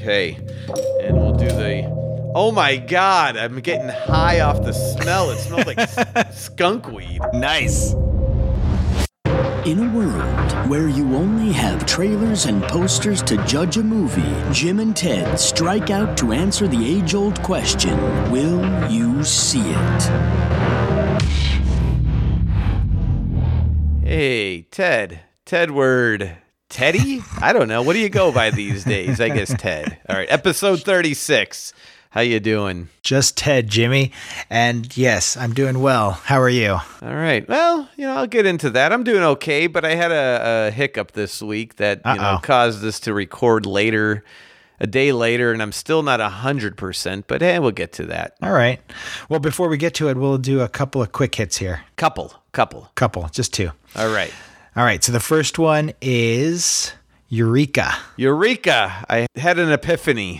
Okay. And we'll do the... Oh my God, I'm getting high off the smell. It smells like skunk weed. Nice. In a world where you only have trailers and posters to judge a movie, Jim and Ted strike out to answer the age-old question, will you see it? Hey, Ted. Tedward. Teddy? I don't know. What do you go by these days? I guess Ted. All right, episode 36. How you doing? Just Ted, Jimmy. And yes, I'm doing well. How are you? All right. Well, I'll get into that. I'm doing okay, but I had a hiccup this week that caused us to record later, a day later, and I'm still not 100%, but we'll get to that. All right. Well, before we get to it, we'll do a couple of quick hits here. Couple, just two. All right. So the first one is Eureka. I had an epiphany.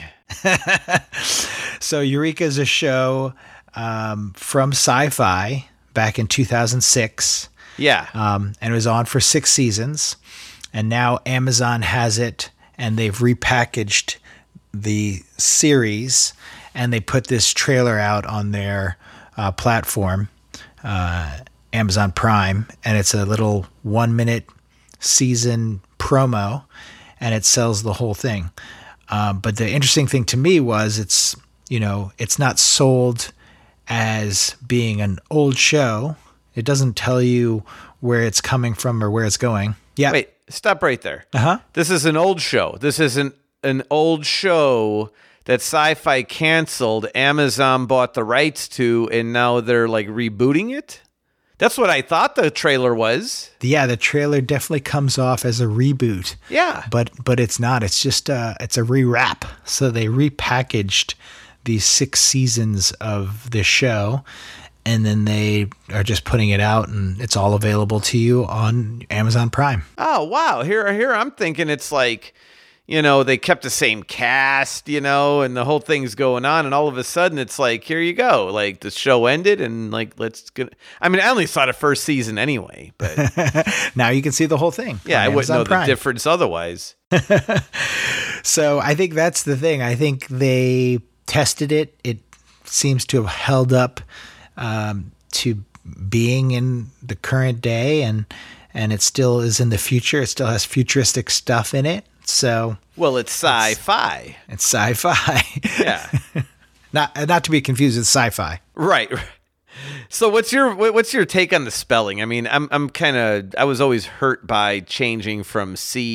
So Eureka is a show from Sci-Fi back in 2006. Yeah. And it was on for 6 seasons. And now Amazon has it, and they've repackaged the series, and they put this trailer out on their platform, Amazon Prime, and it's a little 1-minute season promo, and it sells the whole thing. But the interesting thing to me was it's not sold as being an old show. It doesn't tell you where it's coming from or where it's going. Yeah. Wait, stop right there. Uh-huh. This is an old show. This isn't an old show that Sci-Fi canceled. Amazon bought the rights to, and now they're like rebooting it. That's what I thought the trailer was. Yeah, the trailer definitely comes off as a reboot. Yeah. But it's not. It's just it's a rewrap. So they repackaged these 6 seasons of the show, and then they are just putting it out, and it's all available to you on Amazon Prime. Oh, wow. Here I'm thinking it's like, they kept the same cast, and the whole thing's going on, and all of a sudden it's like, here you go. Like, the show ended, and like, let's get... I mean, I only saw the first season anyway, but... Now you can see the whole thing. Yeah, I wouldn't know the difference otherwise. So I think that's the thing. I think they tested it. It seems to have held up to being in the current day, and it still is in the future. It still has futuristic stuff in it. So, well, it's sci-fi. It's sci-fi. Yeah. not to be confused with sci-fi. Right. So what's your take on the spelling? I mean, I was always hurt by changing from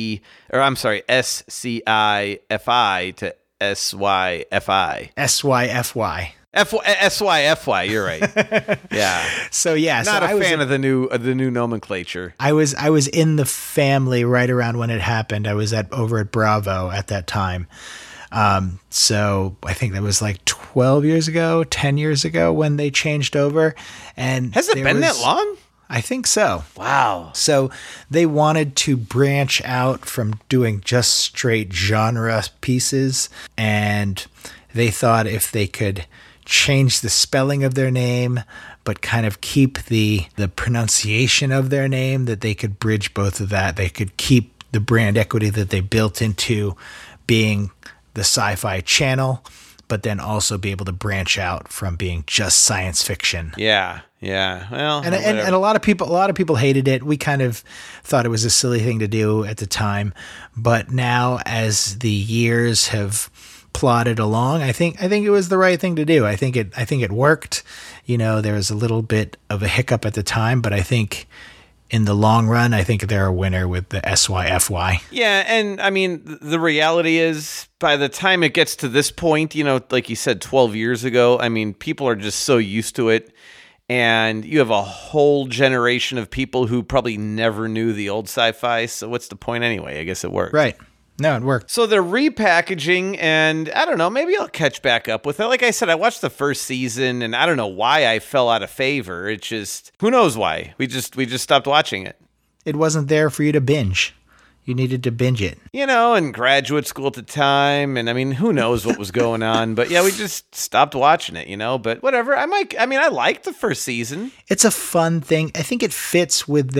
SCIFI to SYFI. SYFY. SYFY, you're right. Yeah. So yeah, not a fan of the new nomenclature. I was in the family right around when it happened. I was over at Bravo at that time. So I think that was like 10 years ago when they changed over. And has it been that long? I think so. Wow. So they wanted to branch out from doing just straight genre pieces, and they thought if they could change the spelling of their name, but kind of keep the pronunciation of their name, that they could bridge both of that. They could keep the brand equity that they built into being the Sci-Fi Channel, but then also be able to branch out from being just science fiction. Yeah. Well, and a lot of people hated it. We kind of thought it was a silly thing to do at the time, but now as the years have plodded along, I think it was the right thing to do. I think it worked. There was a little bit of a hiccup at the time, but I think in the long run, I think they're a winner with the SYFY. Yeah, and I mean, the reality is, by the time it gets to this point, like you said, 12 years ago, I mean, people are just so used to it, and you have a whole generation of people who probably never knew the old Sci-Fi, so what's the point anyway? I guess it worked. Right. No, it worked. So they're repackaging, and I don't know, maybe I'll catch back up with it. Like I said, I watched the first season, and I don't know why I fell out of favor. It's just, who knows why? We just stopped watching it. It wasn't there for you to binge. You needed to binge it. In graduate school at the time, and I mean, who knows what was going on, but yeah, we just stopped watching it, but whatever. I liked the first season. It's a fun thing. I think it fits with their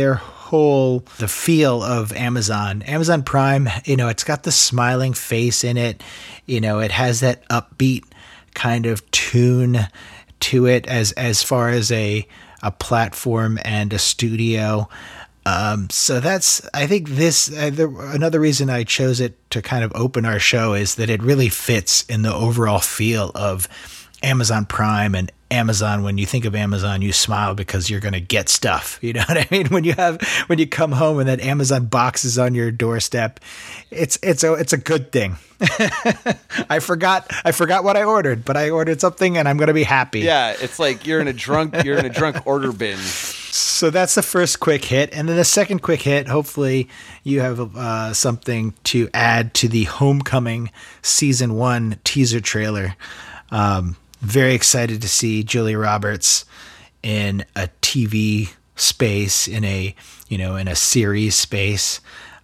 the feel of Amazon Prime, it's got the smiling face in it. It has that upbeat kind of tune to it as far as a platform and a studio. So that's, I think another reason I chose it to kind of open our show is that it really fits in the overall feel of Amazon Prime and Amazon. When you think of Amazon, you smile because you're going to get stuff. You know what I mean? When you come home and that Amazon box is on your doorstep, it's a good thing. I forgot what I ordered, but I ordered something and I'm going to be happy. Yeah. It's like you're in a drunk order bin. So that's the first quick hit. And then the second quick hit, hopefully you have something to add to the Homecoming season 1 teaser trailer. Very excited to see Julia Roberts in a TV space, in a series space.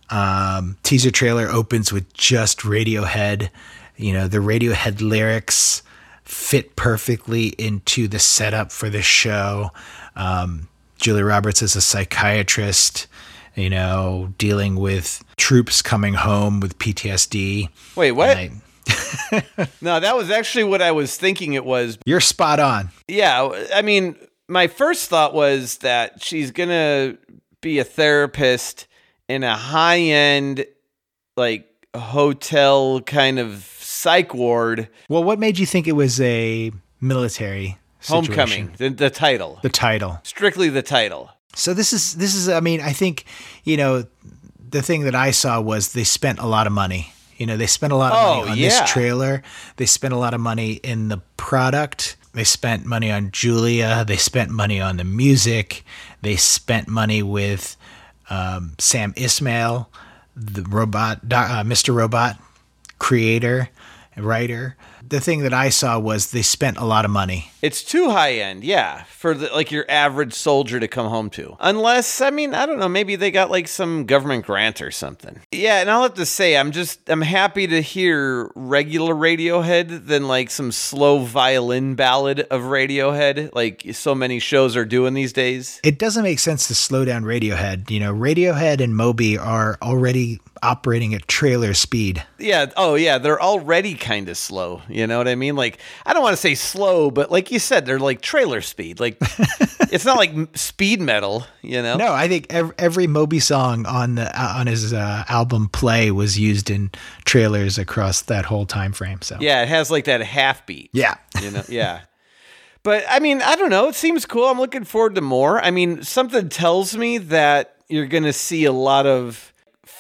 Teaser trailer opens with just Radiohead. The Radiohead lyrics fit perfectly into the setup for the show. Julia Roberts is a psychiatrist, dealing with troops coming home with PTSD. Wait, what? No, that was actually what I was thinking it was. You're spot on. Yeah, I mean, my first thought was that she's going to be a therapist in a high-end, like, hotel kind of psych ward. Well, what made you think it was a military situation? Homecoming, the title. The title. Strictly the title. So this is, I mean, I think, the thing that I saw was they spent a lot of money. They spent a lot of money on this trailer. They spent a lot of money in the product. They spent money on Julia. They spent money on the music. They spent money with Sam Esmail, the robot, Mr. Robot, creator, writer. The thing that I saw was they spent a lot of money. It's too high end, yeah, for your average soldier to come home to. Unless, I mean, I don't know, maybe they got like some government grant or something. Yeah, and I'll have to say, I'm happy to hear regular Radiohead than like some slow violin ballad of Radiohead, like so many shows are doing these days. It doesn't make sense to slow down Radiohead. Radiohead and Moby are already operating at trailer speed. Yeah. Oh, yeah. They're already kind of slow. You know what I mean? Like, I don't want to say slow, but like you said, they're like trailer speed. Like, it's not like speed metal, No, I think every Moby song on his album Play was used in trailers across that whole time frame. So yeah, it has like that half beat. Yeah. Yeah. But I mean, I don't know. It seems cool. I'm looking forward to more. I mean, something tells me that you're going to see a lot of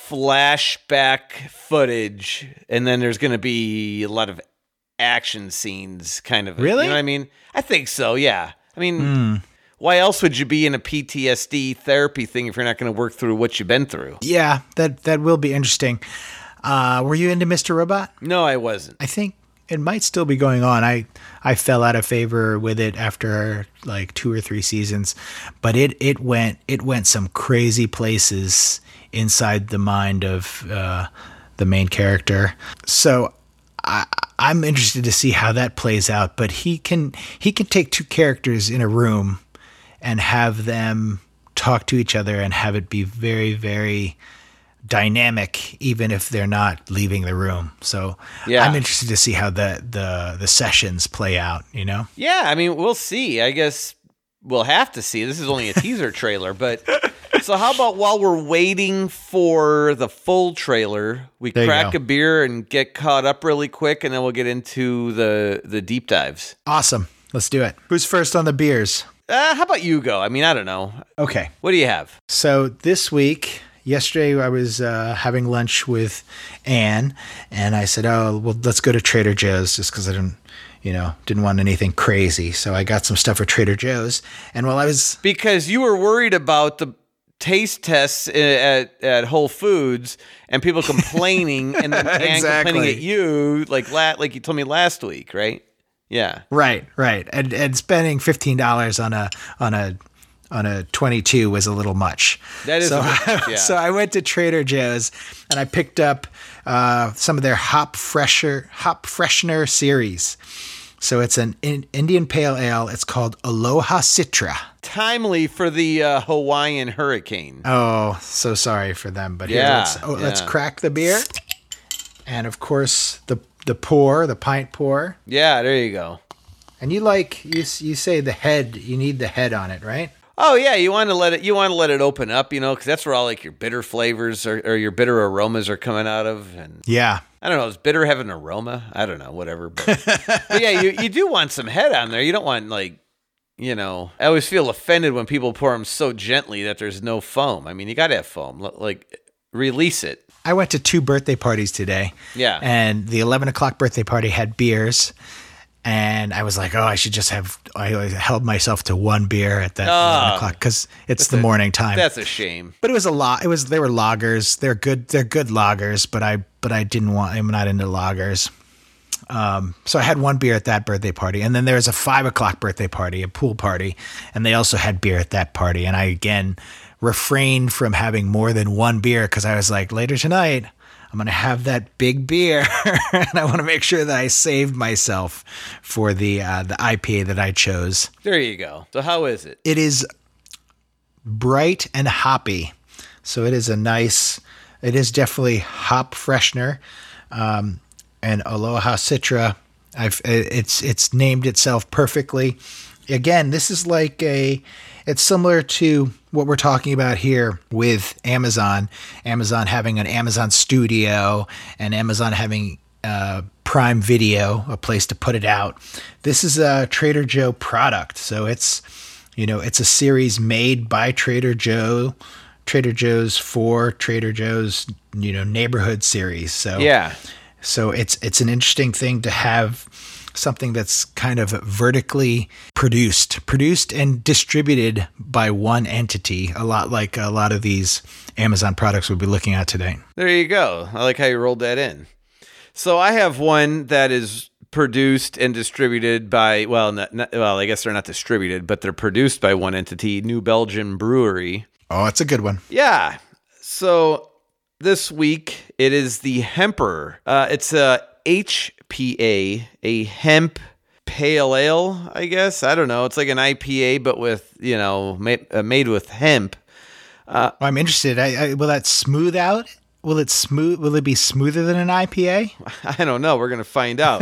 flashback footage, and then there's going to be a lot of action scenes, kind of. Really? You know what I mean? I think so, yeah. I mean, why else would you be in a PTSD therapy thing if you're not going to work through what you've been through? Yeah, that will be interesting. Were you into Mr. Robot? No, I wasn't. I think it might still be going on. I fell out of favor with it after like 2 or 3 seasons, but it went some crazy places inside the mind of the main character. So I'm interested to see how that plays out. But he can take 2 characters in a room and have them talk to each other and have it be very, very dynamic, even if they're not leaving the room. So yeah. I'm interested to see how the sessions play out, Yeah, I mean, we'll see. I guess we'll have to see. This is only a teaser trailer, but so how about while we're waiting for the full trailer, we crack a beer and get caught up really quick, and then we'll get into the deep dives. Awesome. Let's do it. Who's first on the beers? How about you go? I mean, I don't know. Okay. What do you have? So this week, yesterday I was having lunch with Anne, and I said, oh, well, let's go to Trader Joe's just because I didn't want anything crazy. So I got some stuff at Trader Joe's. And while I was... Because you were worried about the taste tests at Whole Foods and people complaining and then exactly. complaining at you like you told me last week, right? Yeah. Right. And spending $15 on a 22 was a little much. That is so, a bit much, yeah. So I went to Trader Joe's and I picked up some of their hop freshener series. So it's an Indian Pale Ale. It's called Aloha Citra. Timely for the Hawaiian hurricane. Oh, so sorry for them. But Yeah, let's crack the beer. And of course, the pint pour. Yeah, there you go. And you say the head, you need the head on it, right? Oh yeah, you want to let it open up, because that's where all like your bitter flavors or your bitter aromas are coming out of. And yeah, I don't know, does bitter have an aroma? I don't know, whatever. But yeah, you do want some head on there. You don't want I always feel offended when people pour them so gently that there's no foam. I mean, you got to have foam. Like, release it. I went to 2 birthday parties today. Yeah. And the 11 o'clock birthday party had beers. And I was like, I held myself to 1 beer at that 11 o'clock because it's the morning time. That's a shame. But it was a lot. They were lagers. They're good lagers, but I'm not into lagers. So I had 1 beer at that birthday party. And then there was a 5 o'clock birthday party, a pool party. And they also had beer at that party. And I, again, refrained from having more than 1 beer because I was like, later tonight, I'm going to have that big beer. And I want to make sure that I saved myself for the IPA that I chose. There you go. So how is it? It is bright and hoppy. So it is definitely hop freshener. And Aloha Citra, it's named itself perfectly. Again, this is it's similar to what we're talking about here with Amazon. Amazon having an Amazon Studio and Amazon having Prime Video, a place to put it out. This is a Trader Joe product. So it's a series made by Trader Joe's for Trader Joe's, neighborhood series. So yeah. So it's an interesting thing to have something that's kind of vertically produced and distributed by one entity, a lot like a lot of these Amazon products we'll be looking at today. There you go. I like how you rolled that in. So I have one that is produced and distributed by, I guess they're not distributed, but they're produced by one entity, New Belgium Brewery. Oh, it's a good one. Yeah. So this week it is the Hemper. It's a HPA, a hemp pale ale, I guess. I don't know. It's like an IPA, but with, made with hemp. I'm interested. Will that smooth out? Will it be smoother than an IPA? I don't know. We're going to find out.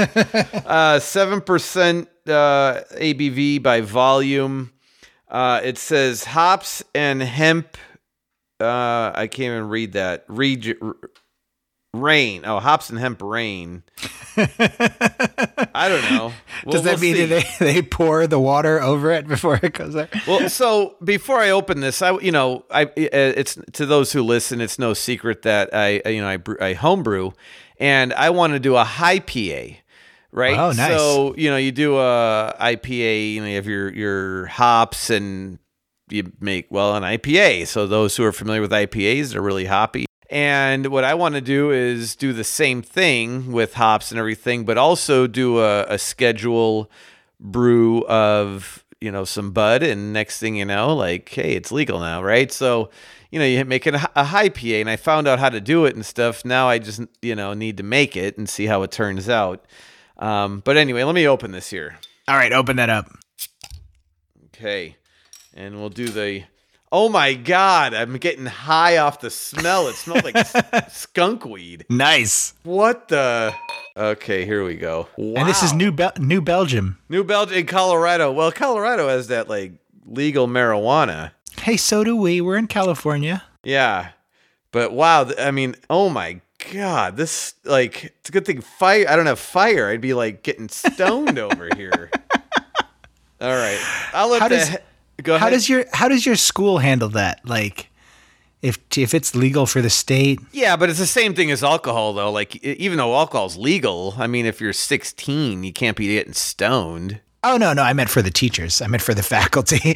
7% ABV by volume. It says hops and hemp. I can't even read that. Rain. Oh, hops and hemp rain. I don't know. Does that mean they pour the water over it before it goes there? Well, so before I open this, it's to those who listen, it's no secret that I homebrew, and I want to do a high PA, right? Oh, nice. So you do a IPA, you have your hops and you make an IPA. So those who are familiar with IPAs, they're really hoppy. And what I want to do is do the same thing with hops and everything, but also do a schedule brew of, some bud. And next thing you know, hey, it's legal now, right? So, you make it a high PA, and I found out how to do it and stuff. Now I just, need to make it and see how it turns out. But anyway, let me open this here. All right, open that up. Okay. And we'll do the... Oh my God, I'm getting high off the smell. It smells like skunk weed. Nice. What the? Okay, here we go. Wow. And this is New Belgium. New Belgium in Colorado. Well, Colorado has that legal marijuana. Hey, so do we. We're in California. Yeah. But wow, I mean, oh my God, this it's a good thing I don't have fire. I'd be getting stoned over here. All right. I'll let Go ahead. How does your school handle that? If it's legal for the state? Yeah, but it's the same thing as alcohol, though. Even though alcohol's legal, I mean, if you're 16, you can't be getting stoned. Oh no, I meant for the teachers. I meant for the faculty.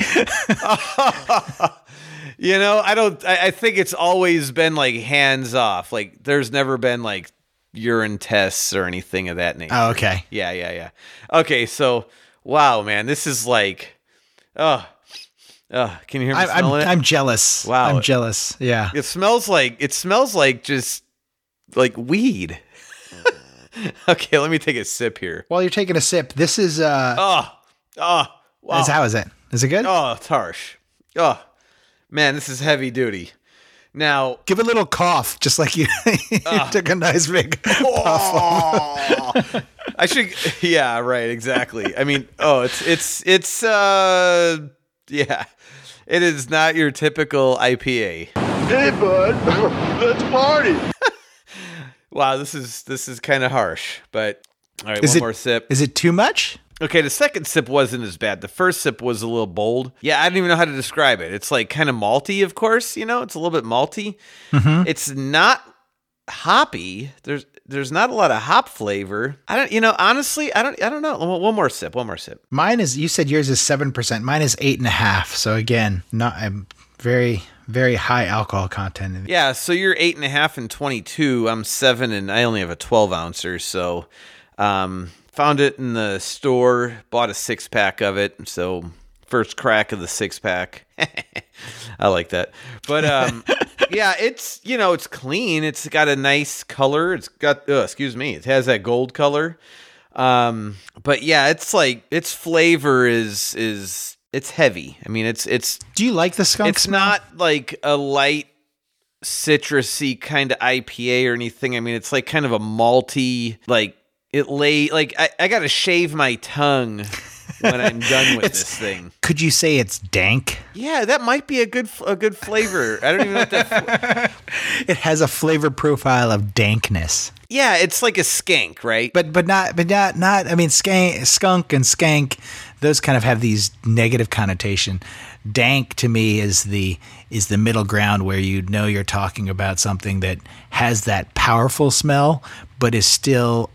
I think it's always been hands off. There's never been urine tests or anything of that nature. Oh, okay. Yeah. Okay, so wow, man, this is can you hear me smelling it? I'm jealous. Wow. I'm jealous. Yeah. It smells like just weed. Okay, let me take a sip here. While you're taking a sip, this is Wow. how is it? Is it good? Oh, it's harsh. Oh, man, this is heavy duty. Now, Give a little cough, just like you, you took a nice big puff. I should. Yeah, right. Exactly. I mean, it's yeah. It is not your typical IPA. Hey, bud, let's party. Wow, this is kind of harsh. But all right, Is one it- more sip. Is it too much? Okay, the second sip wasn't as bad. The first sip was a little bold. Yeah, I don't even know how to describe it. It's like kind of malty, of course. You know, it's a little bit malty. Mm-hmm. It's not hoppy. There's not a lot of hop flavor. Honestly, I don't know. One more sip. Mine is. You said yours is 7%. Mine is 8.5. So again, not very, very high alcohol content. In Yeah, so you're 8.5 and 22. I'm 7 and I only have a 12 ouncer. So, found it in the store, bought a 6-pack of it. So first crack of the 6-pack. I like that. But yeah, it's it's clean. It's got a nice color. It's got it has that gold color. But yeah, it's like its flavor is it's heavy. I mean, it's Do you like the skunk it's smell? not like a light citrusy kind of IPA or anything. I mean, it's like kind of a malty, like I got to shave my tongue when I'm done with this thing. Could you say it's dank? Yeah, that might be a good flavor. I don't even know what that. It has a flavor profile of dankness. Yeah, it's like a skank, right? But not. I mean, skunk and skank, those kind of have these negative connotation. Dank to me is the middle ground where you're talking about something that has that powerful smell, but is still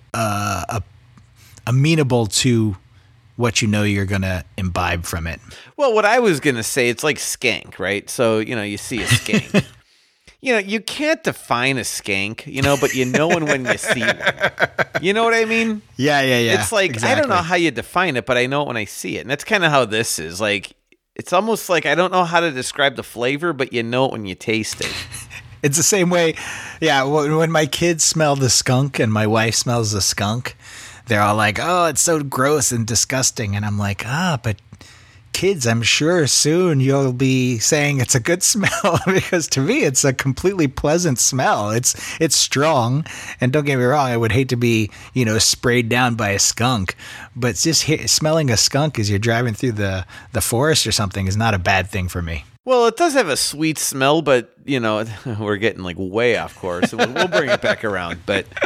amenable to what you're gonna imbibe from it. Well, what I was gonna say, it's like skank, right? So you see a skank. You can't define a skank, but when you see one. You know what I mean? Yeah. It's like, exactly. I don't know how you define it, but I know it when I see it. And that's kind of how this is. Like, it's almost like I don't know how to describe the flavor, but you know it when you taste it. It's the same way. Yeah, when my kids smell the skunk and my wife smells the skunk, they're all like, "Oh, it's so gross and disgusting." And I'm like, but kids, I'm sure soon you'll be saying it's a good smell because to me it's a completely pleasant smell. It's strong, and don't get me wrong, I would hate to be sprayed down by a skunk, but just smelling a skunk as you're driving through the forest or something is not a bad thing for me. Well, it does have a sweet smell, but we're getting like way off course. We'll bring it back around,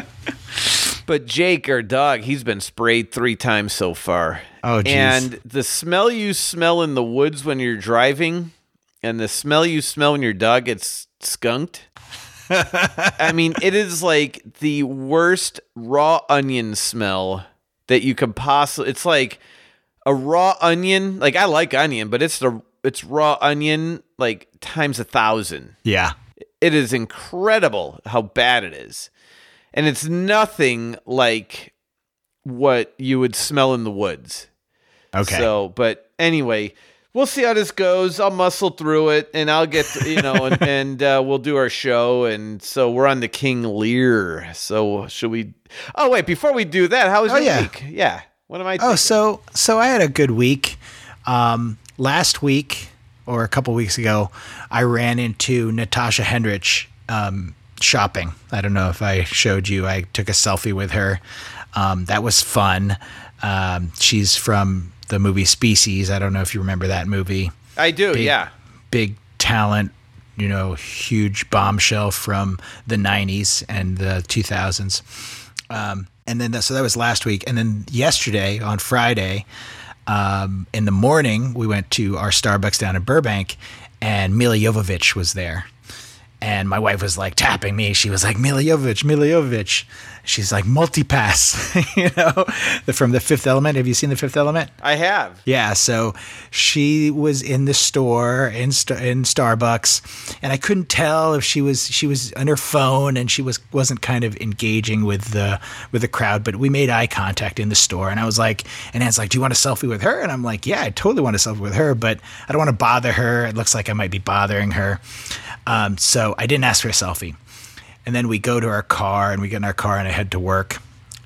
But Jake, our dog, he's been sprayed 3 times so far. Oh, geez. And the smell you smell in the woods when you're driving and the smell you smell when your dog gets skunked, I mean, it is like the worst raw onion smell that you could possibly... It's like a raw onion. Like, I like onion, but it's raw onion like times 1,000. Yeah. It is incredible how bad it is. And it's nothing like what you would smell in the woods. Okay. So, but anyway, we'll see how this goes. I'll muscle through it, and I'll get and we'll do our show. And so we're on the King Lear. So should we? Oh wait, before we do that, how was your week? Yeah. What am I? Oh, so I had a good week. Last week or a couple weeks ago, I ran into Natasha Hendrich shopping. I don't know if I showed you. I took a selfie with her. That was fun. She's from the movie Species. I don't know if you remember that movie. I do, yeah. Big talent, huge bombshell from the 90s and the 2000s. And then so that was last week. And then yesterday, on Friday, in the morning, we went to our Starbucks down in Burbank, and Mila Jovovich was there. And my wife was like tapping me. She was like, Mila Jovovich. She's like, multipass, from The Fifth Element. Have you seen The Fifth Element? I have. Yeah. So she was in the store in Starbucks, and I couldn't tell if she was on her phone and she wasn't kind of engaging with the crowd, but we made eye contact in the store, and I was like, and Anne's like, do you want a selfie with her? And I'm like, yeah, I totally want a selfie with her, but I don't want to bother her. It looks like I might be bothering her. So I didn't ask for a selfie. And then we go to our car, and we get in our car, and I head to work.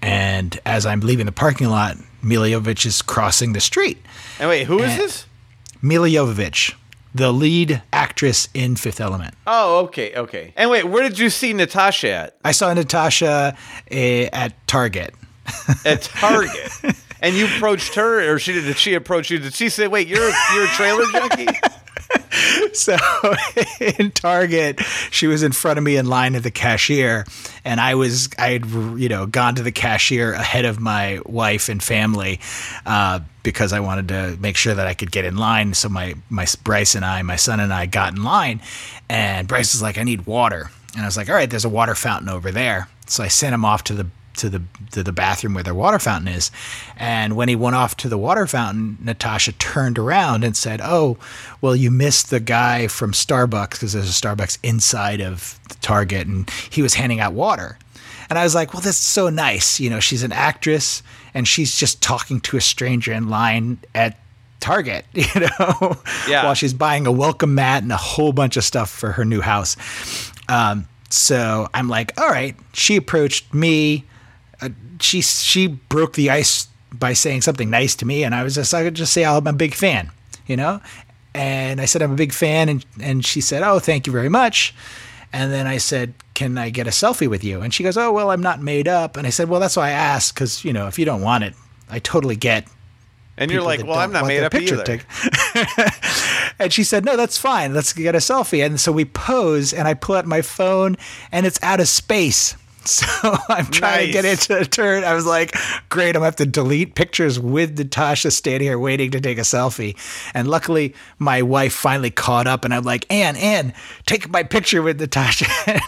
And as I'm leaving the parking lot, Milla Jovovich is crossing the street. And wait, who is this? Milla Jovovich, the lead actress in Fifth Element. Oh, okay. And wait, where did you see Natasha at? I saw Natasha at Target. At Target. And you approached her, or did she approach you? Did she say, wait, you're a trailer junkie? So in Target, she was in front of me in line at the cashier, and I had gone to the cashier ahead of my wife and family because I wanted to make sure that I could get in line. So my Bryce and I, my son and I, got in line, and Bryce was like, "I need water," and I was like, "All right, there's a water fountain over there." So I sent him off to the bathroom where their water fountain is. And when he went off to the water fountain, Natasha turned around and said, "Oh, well, you missed the guy from Starbucks," because there's a Starbucks inside of the Target, and he was handing out water. And I was like, well, that's so nice. She's an actress and she's just talking to a stranger in line at Target, Yeah. while she's buying a welcome mat and a whole bunch of stuff for her new house. So I'm like, all right. She approached me. She broke the ice by saying something nice to me, and I could just say I'm a big fan, And I said I'm a big fan, and she said, "Oh, thank you very much." And then I said, "Can I get a selfie with you?" And she goes, "Oh, well, I'm not made up." And I said, "Well, that's why I asked, because if you don't want it, I totally get." And you're like, "Well, I'm not made up either." And she said, "No, that's fine. Let's get a selfie." And so we pose, and I pull out my phone, and it's out of space. So I'm trying to get into a turn. I was like, great, I'm going to have to delete pictures with Natasha standing here waiting to take a selfie. And luckily, my wife finally caught up, and I'm like, Ann, take my picture with Natasha.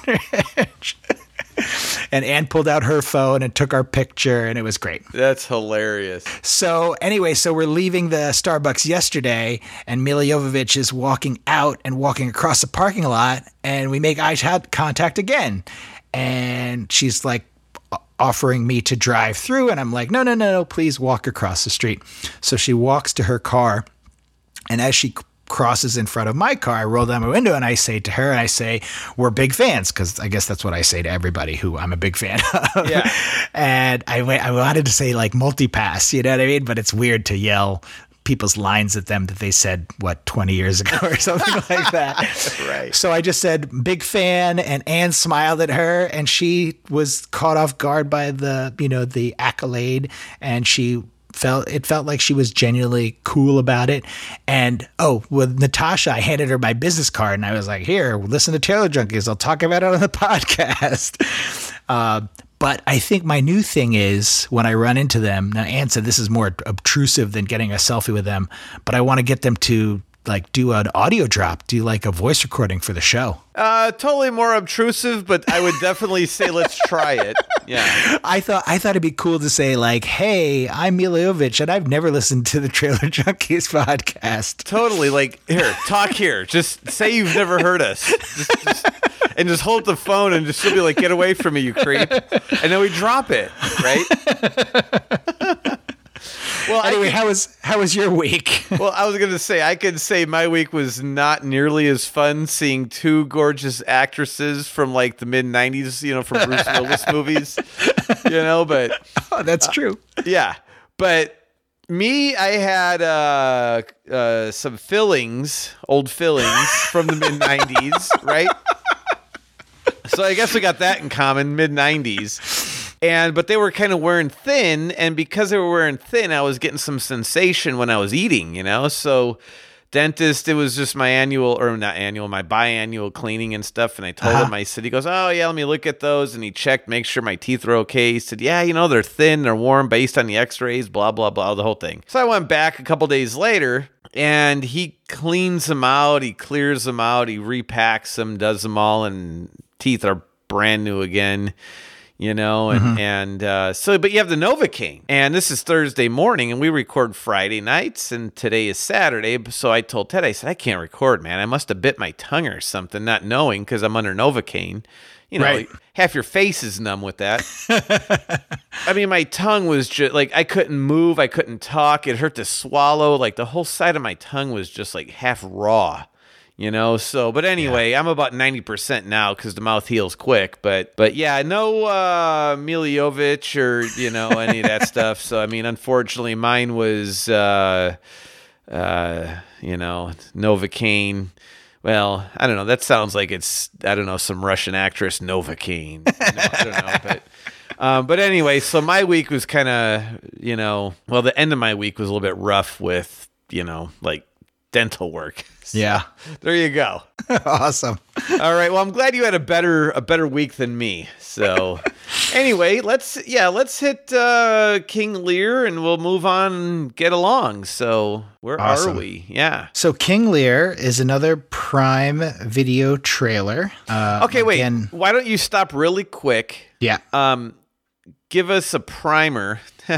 And Ann pulled out her phone and took our picture, and it was great. That's hilarious. So anyway, we're leaving the Starbucks yesterday, and Milla Jovovich is walking out and walking across the parking lot, and we make eye contact again. And she's like offering me to drive through, and I'm like, no, please walk across the street. So she walks to her car, and as she crosses in front of my car, I roll down my window and I say to her, "We're big fans," because I guess that's what I say to everybody who I'm a big fan of. Yeah. And I wanted to say like multipass, you know what I mean? But it's weird to yell people's lines at them that they said 20 years ago or something like that. Right. So I just said big fan, and Anne smiled at her, and she was caught off guard by the accolade, and it felt like she was genuinely cool about it. And with Natasha, I handed her my business card, and I was like, "Here, listen to Trailer Junkies. I'll talk about it on the podcast." But I think my new thing is when I run into them, now Ann said this is more obtrusive than getting a selfie with them, but I want to get them to like do an audio drop, do like a voice recording for the show. Totally more obtrusive, but I would definitely say let's try it. Yeah. I thought it'd be cool to say like, "Hey, I'm Milla Jovovich, and I've never listened to the Trailer Junkies podcast." Totally. Like, here, talk here. Just say you've never heard us. And just hold the phone, and just she'll be like, "Get away from me, you creep." And then we drop it, right? Well, anyway, how was your week? Well, I was going to say, I could say my week was not nearly as fun seeing two gorgeous actresses from like the mid 90s, from Bruce Willis movies, but. Oh, that's true. Yeah. But me, I had some old fillings from the mid 90s, right? So I guess we got that in common, mid 90s. But they were kind of wearing thin, and because they were wearing thin, I was getting some sensation when I was eating, So dentist, it was just my my biannual cleaning and stuff, and I told him, I said, he goes, "Oh, yeah, let me look at those," and he checked, make sure my teeth were okay. He said, "Yeah, they're thin, they're warm based on the x-rays, blah, blah, blah, the whole thing." So I went back a couple days later, and he cleans them out, he clears them out, he repacks them, does them all, and teeth are brand new again. But you have the Novocaine, and this is Thursday morning, and we record Friday nights, and today is Saturday. So I told Ted, I said, "I can't record, man. I must have bit my tongue or something, not knowing, because I'm under Novocaine. Right. Half your face is numb with that." I mean, my tongue was just like, I couldn't move, I couldn't talk. It hurt to swallow. Like the whole side of my tongue was just like half raw. So, but anyway, I'm about 90% now because the mouth heals quick. But yeah, no Miliovich or any of that stuff. So I mean, unfortunately, mine was Novocaine. Well, I don't know. That sounds like it's some Russian actress Novocaine. I don't know, but anyway, so my week was kind of the end of my week was a little bit rough with like dental work. So, yeah. There you go. Awesome. All right. Well, I'm glad you had a better week than me. So anyway, let's hit King Lear and we'll move on and get along. So where are we? Yeah. So King Lear is another Prime Video trailer. Okay, wait. Why don't you stop really quick? Yeah. Give us a primer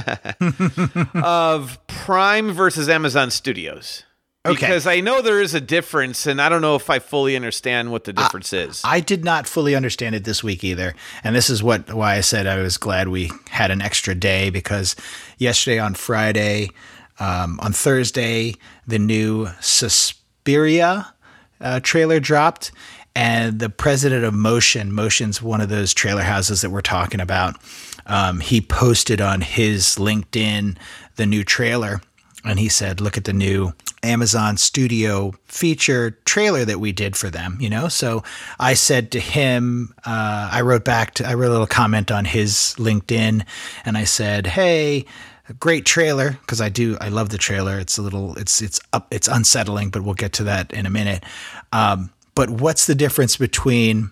of Prime versus Amazon Studios. Okay. Because I know there is a difference, and I don't know if I fully understand what the difference is. I did not fully understand it this week either. And this is why I said I was glad we had an extra day, because yesterday on Friday, on Thursday, the new Suspiria trailer dropped. And the president of Motion's one of those trailer houses that we're talking about. He posted on his LinkedIn the new trailer. And he said, look at the new Amazon Studio feature trailer that we did for them, So I said to him, I wrote a little comment on his LinkedIn, and I said, hey, great trailer, because I love the trailer. It's it's unsettling, but we'll get to that in a minute. But what's the difference between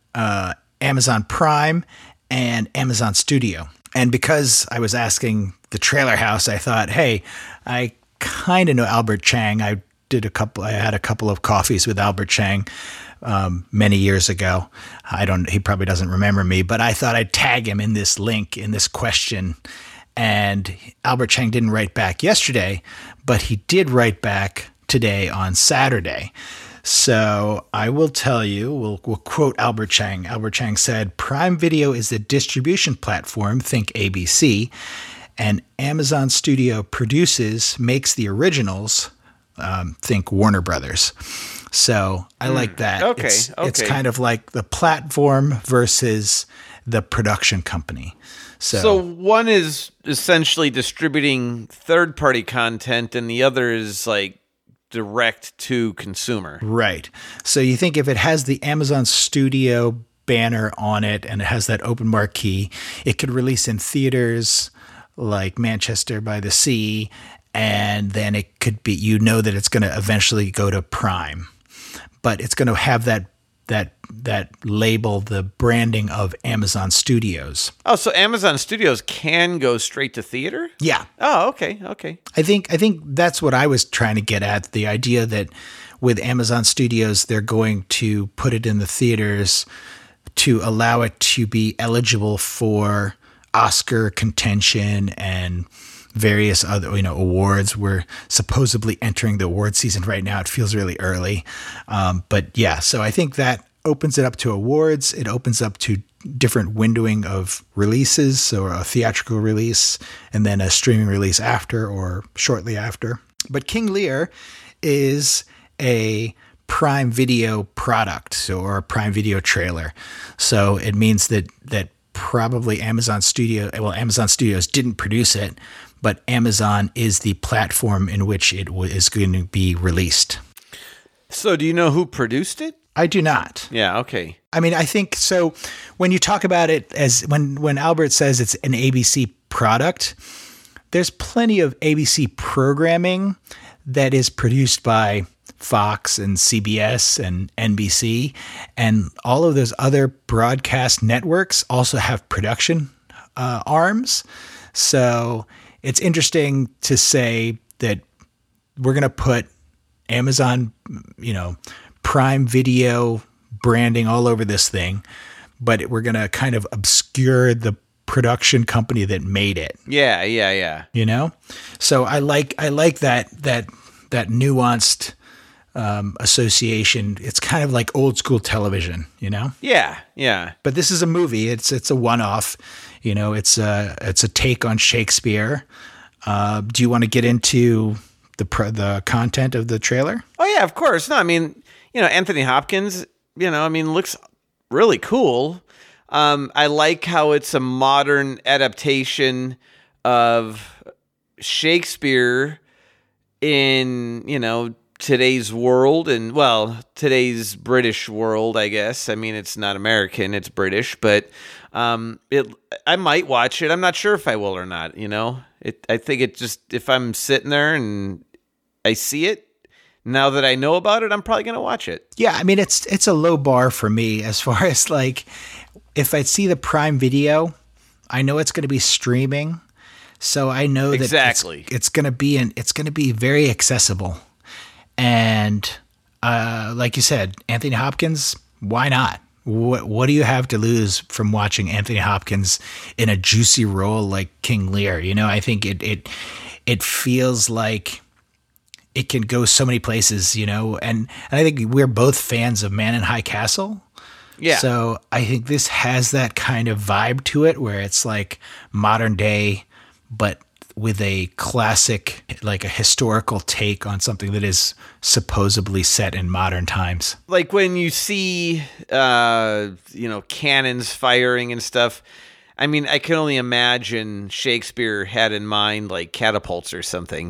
Amazon Prime and Amazon Studio? And because I was asking the trailer house, I thought, hey, I kind of know Albert Chang. I had a couple of coffees with Albert Chang many years ago. He probably doesn't remember me, but I thought I'd tag him in this link, in this question. And Albert Chang didn't write back yesterday, but he did write back today on Saturday. So I will tell you, we'll quote Albert Chang. Albert Chang said, Prime Video is the distribution platform, think ABC, and Amazon Studio makes the originals, think Warner Brothers. So I like that. Okay, It's kind of like the platform versus the production company. So one is essentially distributing third-party content, and the other is like direct to consumer. Right. So you think if it has the Amazon Studio banner on it and it has that open marquee, it could release in theaters like Manchester by the Sea, and then it could be, that it's going to eventually go to Prime, but it's going to have that label, the branding of Amazon Studios. Oh, so Amazon Studios can go straight to theater? Yeah. Oh, okay. I think that's what I was trying to get at, the idea that with Amazon Studios, they're going to put it in the theaters to allow it to be eligible for Oscar contention and various other, awards. We're supposedly entering the award season right now. It feels really early. But yeah, so I think that opens it up to awards. It opens up to different windowing of releases, so a theatrical release and then a streaming release after or shortly after. But King Lear is a Prime Video product, or a Prime Video trailer. So it means that probably Amazon Studios didn't produce it, but Amazon is the platform in which it is going to be released. So do you know who produced it? I do not. Yeah, okay. I mean, I think so when you talk about it as when Albert says it's an ABC product, there's plenty of ABC programming that is produced by Fox and CBS and NBC, and all of those other broadcast networks also have production arms. So it's interesting to say that we're going to put Amazon, Prime Video branding all over this thing, but we're going to kind of obscure the production company that made it. Yeah. So I like that nuanced association. It's kind of like old school television, Yeah. But this is a movie. It's a one-off. It's a take on Shakespeare. Do you want to get into the content of the trailer? Oh yeah, of course. No, I mean, Anthony Hopkins, I mean, looks really cool. I like how it's a modern adaptation of Shakespeare in, today's world and, well, today's British world, I guess. I mean, it's not American, it's British, but I might watch it. I'm not sure if I will or not, I think it just, if I'm sitting there and I see it, now that I know about it, I'm probably going to watch it. Yeah, I mean, it's a low bar for me as far as like, if I see the Prime Video, I know it's going to be streaming, so I know that it's going to be very accessible. And like you said, Anthony Hopkins, why not? What do you have to lose from watching Anthony Hopkins in a juicy role like King Lear? I think it feels like it can go so many places, and I think we're both fans of Man in High Castle. Yeah. So I think this has that kind of vibe to it where it's like modern day, but with a classic, like a historical take on something that is supposedly set in modern times. Like when you see, cannons firing and stuff, I mean, I can only imagine Shakespeare had in mind like catapults or something,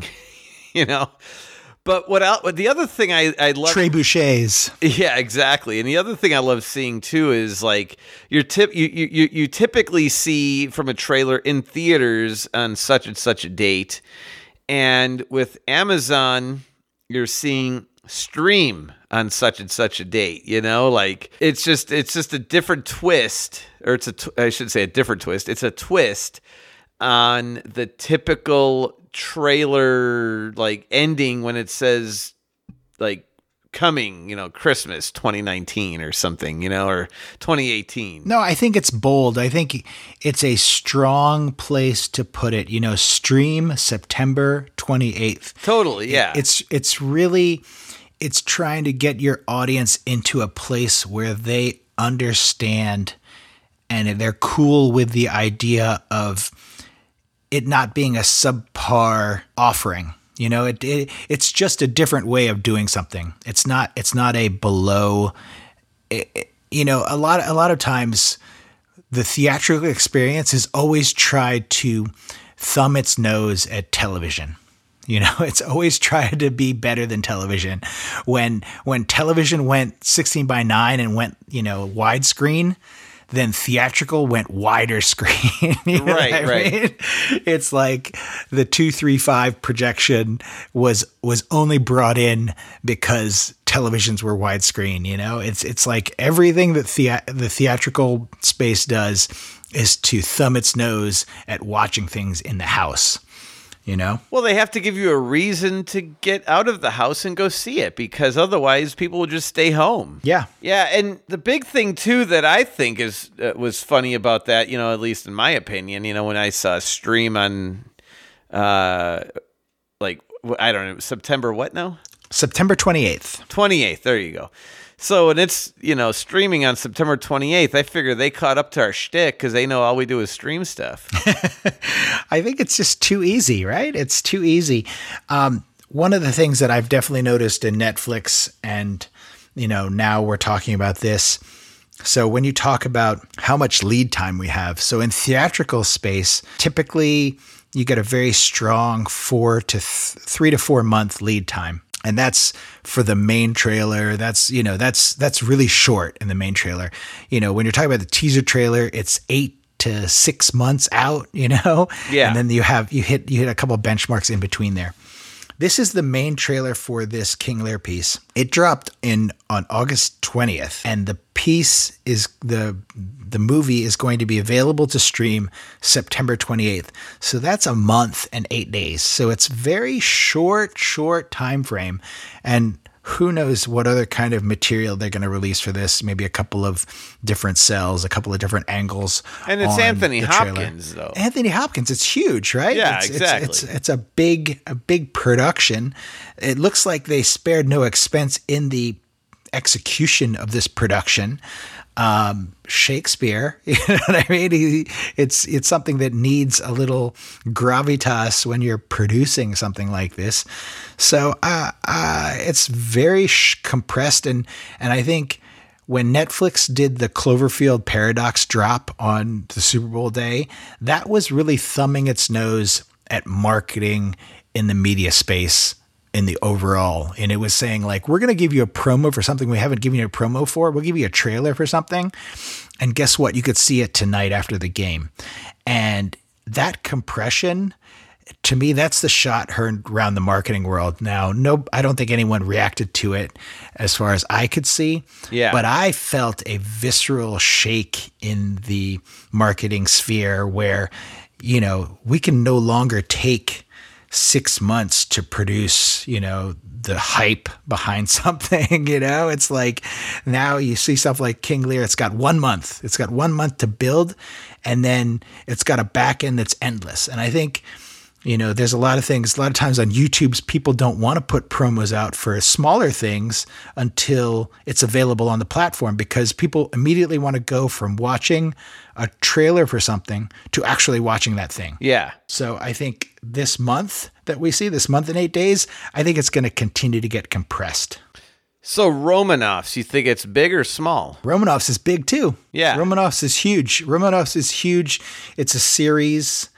But the other thing I love, trebuchets. Yeah, exactly. And the other thing I love seeing too is like you typically see from a trailer in theaters on such and such a date, and with Amazon you're seeing stream on such and such a date. Like it's just a different twist, or I should say a different twist. It's a twist on the typical trailer like ending when it says like coming, Christmas 2019 or something, or 2018. No, I think it's bold. I think it's a strong place to put it, stream September 28th. Totally, yeah. It's really trying to get your audience into a place where they understand and they're cool with the idea of it not being a subpar offering. It's just a different way of doing something. It's not a below, a lot of times the theatrical experience has always tried to thumb its nose at television. It's always tried to be better than television. When television went 16:9 and went, widescreen, then theatrical went wider screen. Right. It's like the 2:35 projection was only brought in because televisions were widescreen. It's like everything that the theatrical space does is to thumb its nose at watching things in the house. Well, they have to give you a reason to get out of the house and go see it, because otherwise people will just stay home. Yeah. Yeah. And the big thing too, that I think was funny about that, at least in my opinion, when I saw a stream on, like, I don't know, September what now? September 28th. 28th. There you go. So, and it's, streaming on September 28th, I figure they caught up to our shtick because they know all we do is stream stuff. I think it's just too easy, right? It's too easy. One of the things that I've definitely noticed in Netflix, and, now we're talking about this. So when you talk about how much lead time we have, so in theatrical space, typically you get a very strong 3 to 4 month lead time. And that's for the main trailer. That's really short in the main trailer. When you're talking about the teaser trailer, it's 8 to 6 months out, Yeah. And then you hit a couple of benchmarks in between there. This is the main trailer for this King Lear piece. It dropped on August 20th, and the piece is the movie is going to be available to stream September 28th. So that's a month and 8 days. So it's very short time frame, and who knows what other kind of material they're going to release for this. Maybe a couple of different cells, a couple of different angles. And it's Anthony Hopkins, though. Anthony Hopkins, it's huge, right? Yeah, exactly. It's a big production. It looks like they spared no expense in the execution of this production. Shakespeare. You know what I mean? It's something that needs a little gravitas when you're producing something like this. So it's very compressed, and I think when Netflix did the Cloverfield Paradox drop on the Super Bowl day, that was really thumbing its nose at marketing in the media space in the overall. And it was saying, like, we're going to give you a promo for something we haven't given you a promo for. We'll give you a trailer for something. And guess what? You could see it tonight after the game. And that compression, to me, that's the shot heard around the marketing world. Now, no, I don't think anyone reacted to it as far as I could see. Yeah. But I felt a visceral shake in the marketing sphere where, you know, we can no longer take 6 months to produce, you know, the hype behind something. You know, it's like now you see stuff like King Lear, it's got 1 month. It's got 1 month to build, and then it's got a back end that's endless. And I think, you know, there's a lot of things, a lot of times on YouTube's people don't want to put promos out for smaller things until it's available on the platform, because people immediately want to go from watching a trailer for something to actually watching that thing. Yeah. So I think this month that we see, this month and 8 days, I think it's going to continue to get compressed. So Romanovs, you think it's big or small? Romanovs is big too. Yeah. Romanovs is huge. Romanovs is huge. It's a series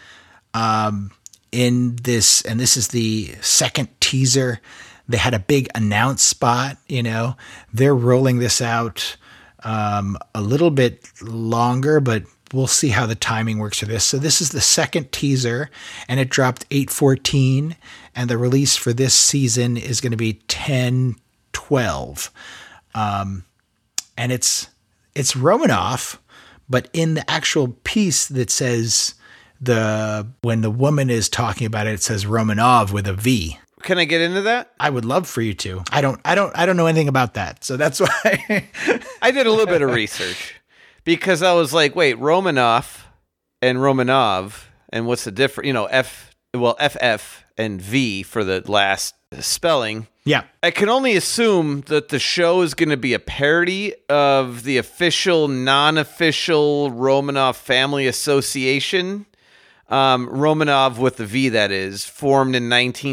in this, and this is the second teaser. They had a big announce spot, you know. They're rolling this out a little bit longer, but we'll see how the timing works for this. So this is the second teaser, and it dropped 8/14, and the release for this season is going to be 10/12. And it's Romanov, but in the actual piece that says when the woman is talking about it, it says Romanov with a V. Can I get into that? I would love for you to. I don't know anything about that. So that's why I did a little bit of research because I was like, wait, Romanov and Romanov, and what's the difference? You know, FF and V for the last spelling. Yeah. I can only assume that the show is going to be a parody of the official, non-official Romanov Family Association. Romanov with the V, that is, formed in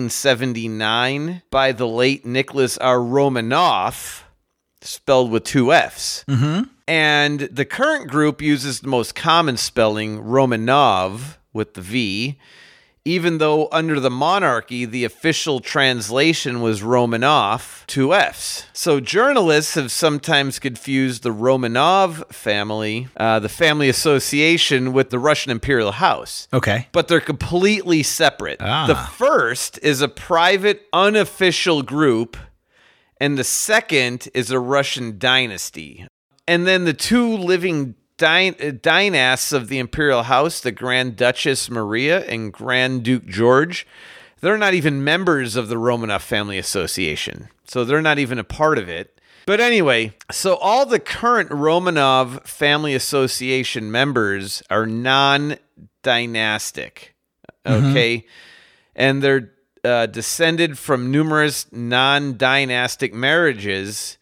1979 by the late Nicholas R. Romanov, spelled with 2 Fs. Mm-hmm. And the current group uses the most common spelling, Romanov with the V, even though under the monarchy, the official translation was Romanov, 2 Fs. So journalists have sometimes confused the Romanov family, the family association, with the Russian imperial house. Okay. But they're completely separate. Ah. The first is a private, unofficial group, and the second is a Russian dynasty. And then the two living dynasts of the imperial house, the Grand Duchess Maria and Grand Duke George, they're not even members of the Romanov Family Association. So they're not even a part of it. But anyway, so all the current Romanov Family Association members are non-dynastic. Okay? Mm-hmm. And they're descended from numerous non-dynastic marriages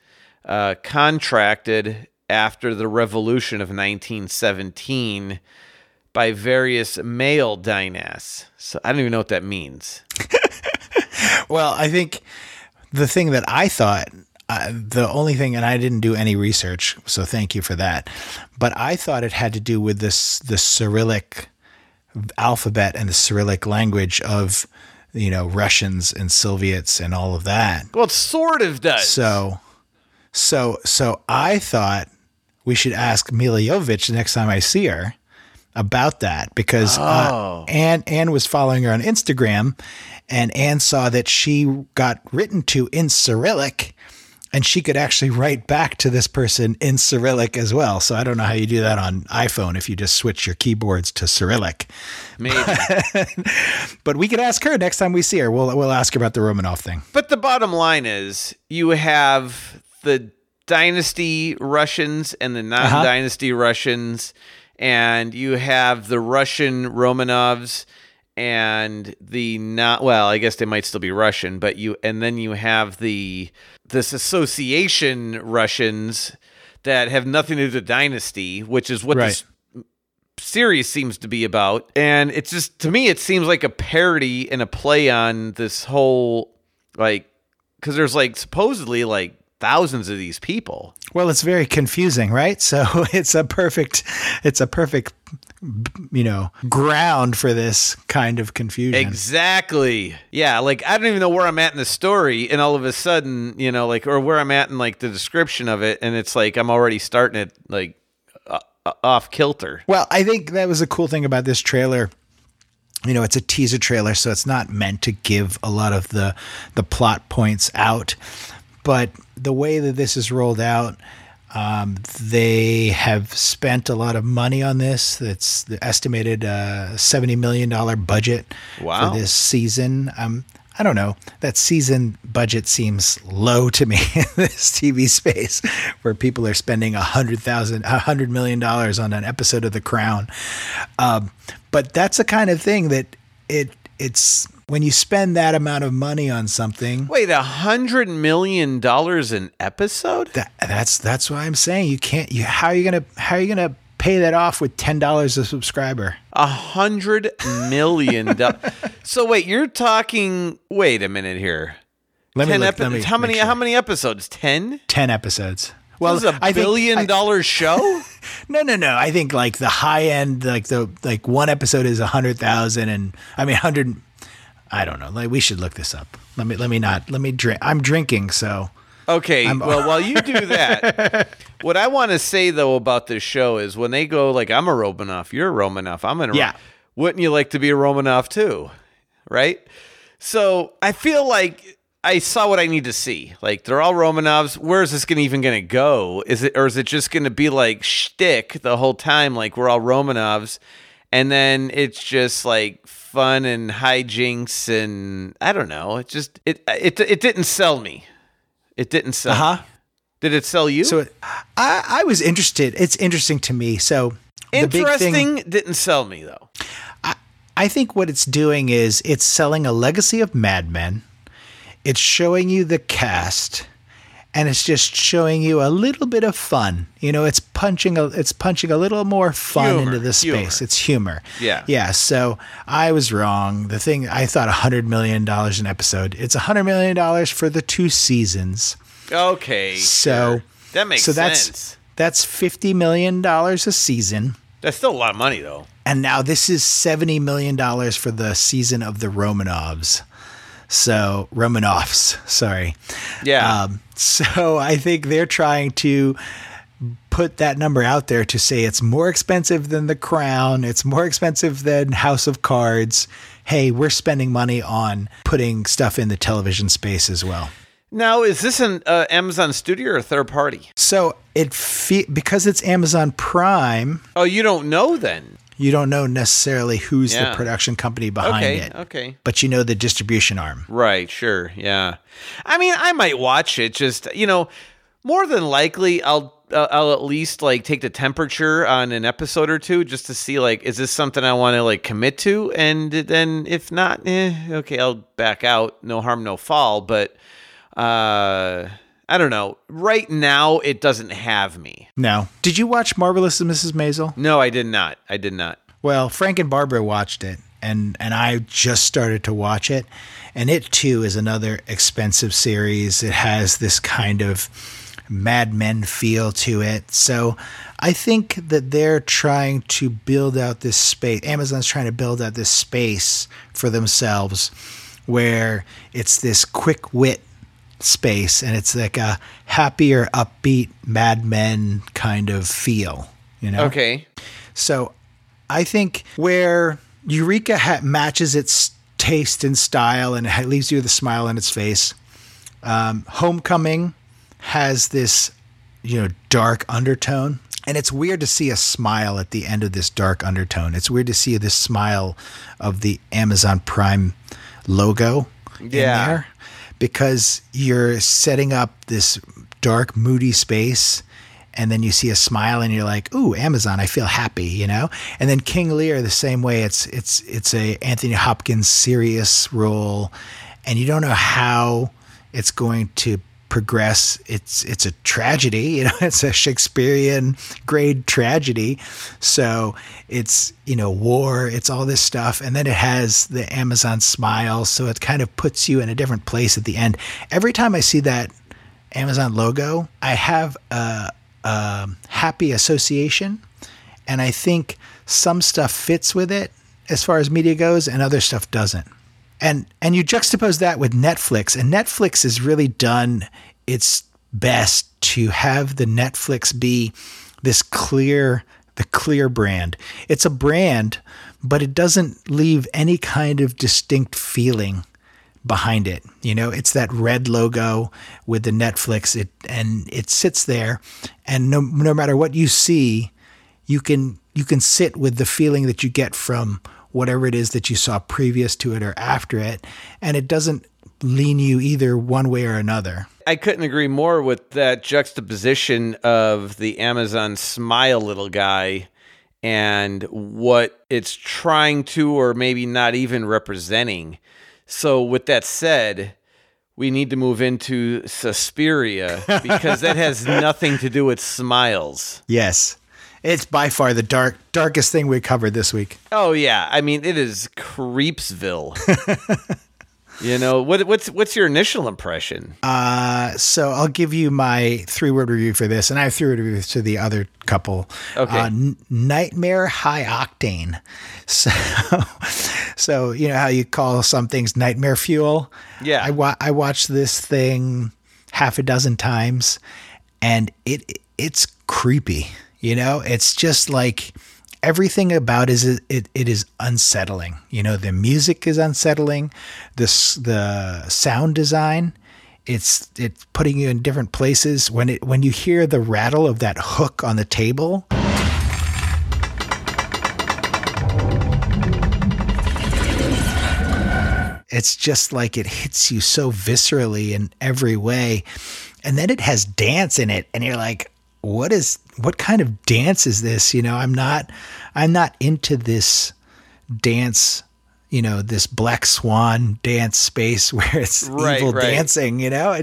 contracted after the Revolution of 1917 by various male dynasts. So I don't even know what that means. Well, I think the thing that I thought, the only thing, and I didn't do any research, so thank you for that, but I thought it had to do with the Cyrillic alphabet and the Cyrillic language of, you know, Russians and Soviets and all of that. Well, it sort of does. So I thought we should ask Milla Jovovich the next time I see her about that, because Anne was following her on Instagram, and Anne saw that she got written to in Cyrillic, and she could actually write back to this person in Cyrillic as well. So I don't know how you do that on iPhone if you just switch your keyboards to Cyrillic. Maybe. But we could ask her next time we see her. We'll ask her about the Romanov thing. But the bottom line is you have the dynasty Russians and the non-dynasty Russians, and you have the Russian Romanovs and the I guess they might still be Russian, but then you have this association Russians that have nothing to do with Dynasty, which is what Right. this series seems to be about. And it's just, to me, it seems like a parody and a play on this whole, like, because there's like supposedly like thousands of these people. Well, it's very confusing, right? So it's a perfect, ground for this kind of confusion. Exactly. Yeah. Like, I don't even know where I'm at in the story. And all of a sudden, like, or where I'm at in like the description of it. And it's like, I'm already starting it like off kilter. Well, I think that was a cool thing about this trailer. It's a teaser trailer, so it's not meant to give a lot of the plot points out. But the way that this is rolled out, they have spent a lot of money on this. It's the estimated $70 million budget Wow. for this season. I don't know. That season budget seems low to me in this TV space, where people are spending $100 million on an episode of The Crown. But that's the kind of thing that it's when you spend that amount of money on something. Wait, $100 million an episode? That's why I'm saying you can't. How are you gonna pay that off with $10 a subscriber? $100 million. So wait, you're talking? Wait a minute here. Let me look. How many episodes? 10? 10 episodes. Well, this is a billion-dollar show. No. I think like the high end, like one episode is 100,000, and I mean 100. I don't know. Like, we should look this up. Let me drink. I'm drinking, so. Okay. Well, while you do that, what I want to say though about this show is when they go like, I'm a Romanoff, you're a Romanoff, I'm an Yeah. Wouldn't you like to be a Romanoff too? Right. So I feel like I saw what I need to see. Like, they're all Romanovs. Where is this even going to go? Is it just going to be like shtick the whole time? Like, we're all Romanovs, and then it's just like fun and hijinks, and I don't know. It just it didn't sell me. It didn't sell. me. Did it sell you? So I was interested. It's interesting to me. So the big interesting. thing, Didn't sell me though. I think what it's doing is it's selling a legacy of Mad Men. It's showing you the cast, and it's just showing you a little bit of fun. It's punching a little more fun Humor, into the space. humor. It's humor. Yeah. Yeah. So I was wrong. The thing I thought $100 million an episode. It's $100 million for the 2 seasons. Okay. So sure. That makes sense. That's $50 million a season. That's still a lot of money though. And now this is $70 million for the season of the Romanovs. So Romanoffs, sorry. Yeah. So I think they're trying to put that number out there to say it's more expensive than The Crown. It's more expensive than House of Cards. Hey, we're spending money on putting stuff in the television space as well. Now, is this an Amazon studio or a third party? So because it's Amazon Prime. Oh, you don't know then? You don't know necessarily who's the production company behind it. Okay. But you know the distribution arm. Right, sure, yeah. I mean, I might watch it. Just, more than likely, I'll at least like take the temperature on an episode or two just to see like, is this something I want to like commit to? And then if not, okay, I'll back out. No harm, no foul. But I don't know. Right now, it doesn't have me. No. Did you watch Marvelous Mrs. Maisel? No, I did not. Well, Frank and Barbara watched it, and I just started to watch it. And it, too, is another expensive series. It has this kind of Mad Men feel to it. So I think that they're trying to build out this space. Amazon's trying to build out this space for themselves where it's this quick wit space, and it's like a happier, upbeat Mad Men kind of feel, Okay. So I think where Eureka matches its taste and style, and it leaves you with a smile on its face, Homecoming has this, dark undertone, and it's weird to see a smile at the end of this dark undertone. It's weird to see this smile of the Amazon Prime logo in there, because you're setting up this dark, moody space, and then you see a smile and you're like, ooh, Amazon, I feel happy, And then King Lear, the same way. It's a Anthony Hopkins serious role, and you don't know how it's going to progress. It's a tragedy, you know, it's a Shakespearean grade tragedy. So it's, you know, war, it's all this stuff. And then it has the Amazon smile. So it kind of puts you in a different place at the end. Every time I see that Amazon logo, I have a happy association. And I think some stuff fits with it as far as media goes and other stuff doesn't. And you juxtapose that with Netflix, and Netflix has really done its best to have the Netflix be the clear brand. It's a brand, but it doesn't leave any kind of distinct feeling behind it. You know, it's that red logo with the Netflix, and it sits there, and no matter what you see, you can sit with the feeling that you get from whatever it is that you saw previous to it or after it, and it doesn't lean you either one way or another. I couldn't agree more with that juxtaposition of the Amazon smile little guy and what it's trying to, or maybe not even representing. So with that said, we need to move into Suspiria because that has nothing to do with smiles. Yes. It's by far the darkest thing we covered this week. Oh yeah, I mean it is Creepsville. You know, what's your initial impression? So I'll give you my 3-word review for this, and I have 3-word reviews to the other couple. Okay. Nightmare high octane. So you know how you call some things nightmare fuel? Yeah. I watched this thing half a dozen times, and it's creepy. You know, it's just like everything about it is unsettling. You know, the music is unsettling, the sound design, it's putting you in different places. When you hear the rattle of that hook on the table, it's just like it hits you so viscerally in every way. And then it has dance in it, and you're like, what kind of dance is this? You know, I'm not into this dance, you know, this Black Swan dance space where it's evil dancing, you know,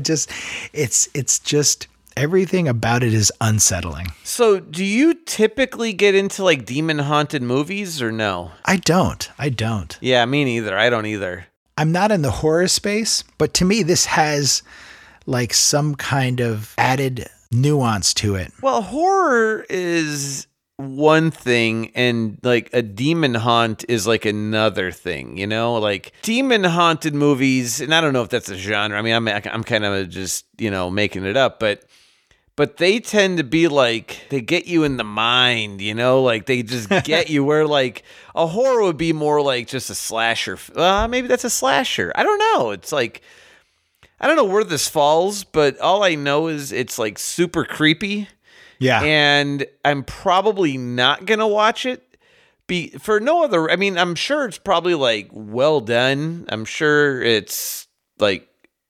it's just everything about it is unsettling. So do you typically get into like demon haunted movies or no? I don't. Yeah, me neither. I don't either. I'm not in the horror space, but to me, this has like some kind of added nuance to it. Well, horror is one thing and like a demon haunt is like another thing, you know, like demon haunted movies. And I don't know if that's a genre. I mean, I'm kind of just, you know, making it up, but they tend to be like, they get you in the mind, you know, like they just get you where like a horror would be more like just a slasher. Maybe that's a slasher. I don't know. It's like, I don't know where this falls, but all I know is it's like super creepy. Yeah. And I'm probably not going to watch it for no other. I mean, I'm sure it's probably like well done. I'm sure it's like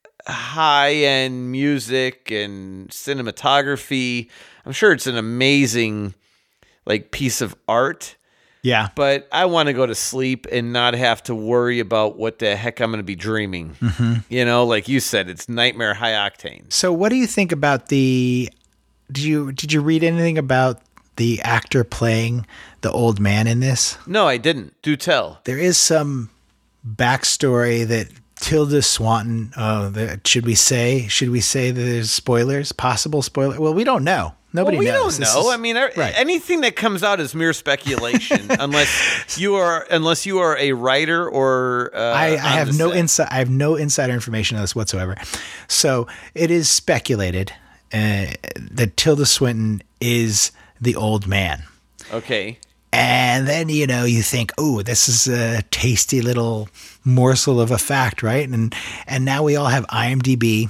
high end music and cinematography. I'm sure it's an amazing like piece of art. Yeah. But I want to go to sleep and not have to worry about what the heck I'm going to be dreaming. Mm-hmm. You know, like you said, it's nightmare high octane. So what do you think about did you read anything about the actor playing the old man in this? No, I didn't. Do tell. There is some backstory that Tilda Swinton, should we say that there's spoilers, possible spoiler? Well, we don't know. Nobody knows. We don't know. I mean, anything that comes out is mere speculation, unless you are a writer or. I have no insider information on this whatsoever. So it is speculated that Tilda Swinton is the old man. Okay. And then, you know, you think, oh, this is a tasty little morsel of a fact, right? And now we all have IMDb.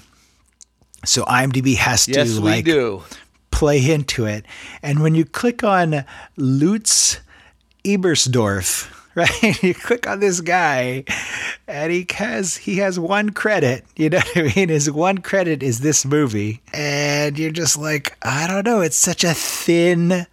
So IMDb has to we do. Play into it. And when you click on Lutz Ebersdorf, right? You click on this guy and he has one credit, you know what I mean? His one credit is this movie. And you're just like, I don't know. It's such a thin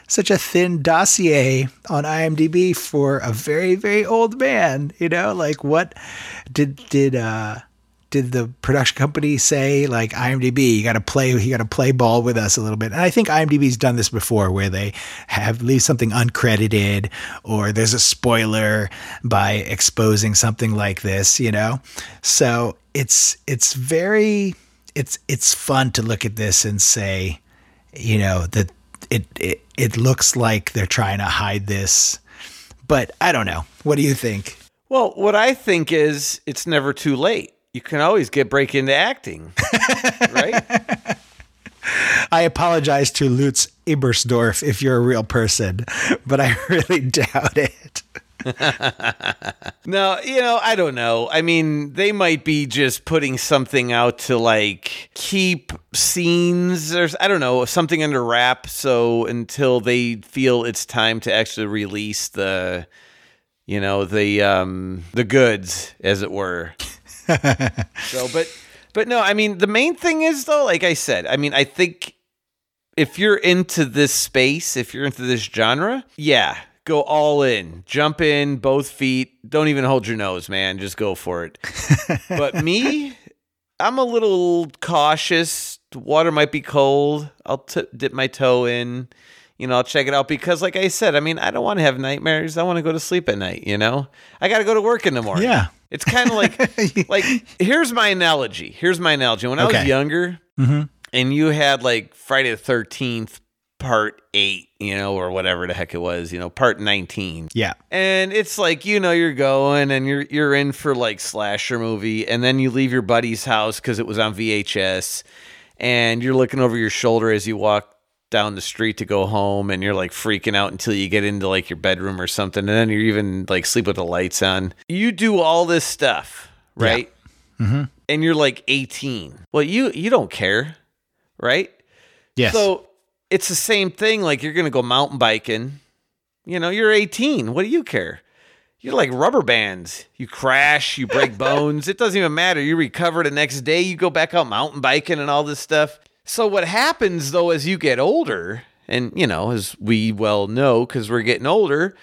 dossier on IMDb for a very, very old man, you know, like what did did the production company say, like IMDb, you got to play ball with us a little bit? And I think IMDb's done this before, where they leave something uncredited, or there's a spoiler by exposing something like this, you know? So it's fun to look at this and say, you know, that it looks like they're trying to hide this, but I don't know. What do you think? Well, what I think is it's never too late. You can always break into acting, right? I apologize to Lutz Ebersdorf if you're a real person, but I really doubt it. No, you know, I don't know. I mean, they might be just putting something out to like keep scenes or I don't know, something under wrap. So until they feel it's time to actually release the goods, as it were. So, but no, I mean, the main thing is though, like I said, I mean, I think if you're into this space, if you're into this genre, yeah. Go all in, jump in, both feet. Don't even hold your nose, man. Just go for it. But me, I'm a little cautious. The water might be cold. I'll dip my toe in. You know, I'll check it out because, like I said, I mean, I don't want to have nightmares. I want to go to sleep at night, you know? I got to go to work in the morning. Yeah. It's kind of like here's my analogy. When I was younger and you had like Friday the 13th, part 8, you know, or whatever the heck it was, you know, part 19. Yeah. And it's like, you know, you're going and you're in for like slasher movie, and then you leave your buddy's house because it was on VHS, and you're looking over your shoulder as you walk down the street to go home, and you're like freaking out until you get into like your bedroom or something, and then you're even like sleep with the lights on. You do all this stuff, right? Yeah. Mm-hmm. And you're like 18. Well, you don't care, right? Yes. So it's the same thing. Like you're going to go mountain biking. You know, you're 18. What do you care? You're like rubber bands. You crash, you break bones. It doesn't even matter. You recover the next day. You go back out mountain biking and all this stuff. So what happens, though, as you get older, and, you know, as we well know because we're getting older,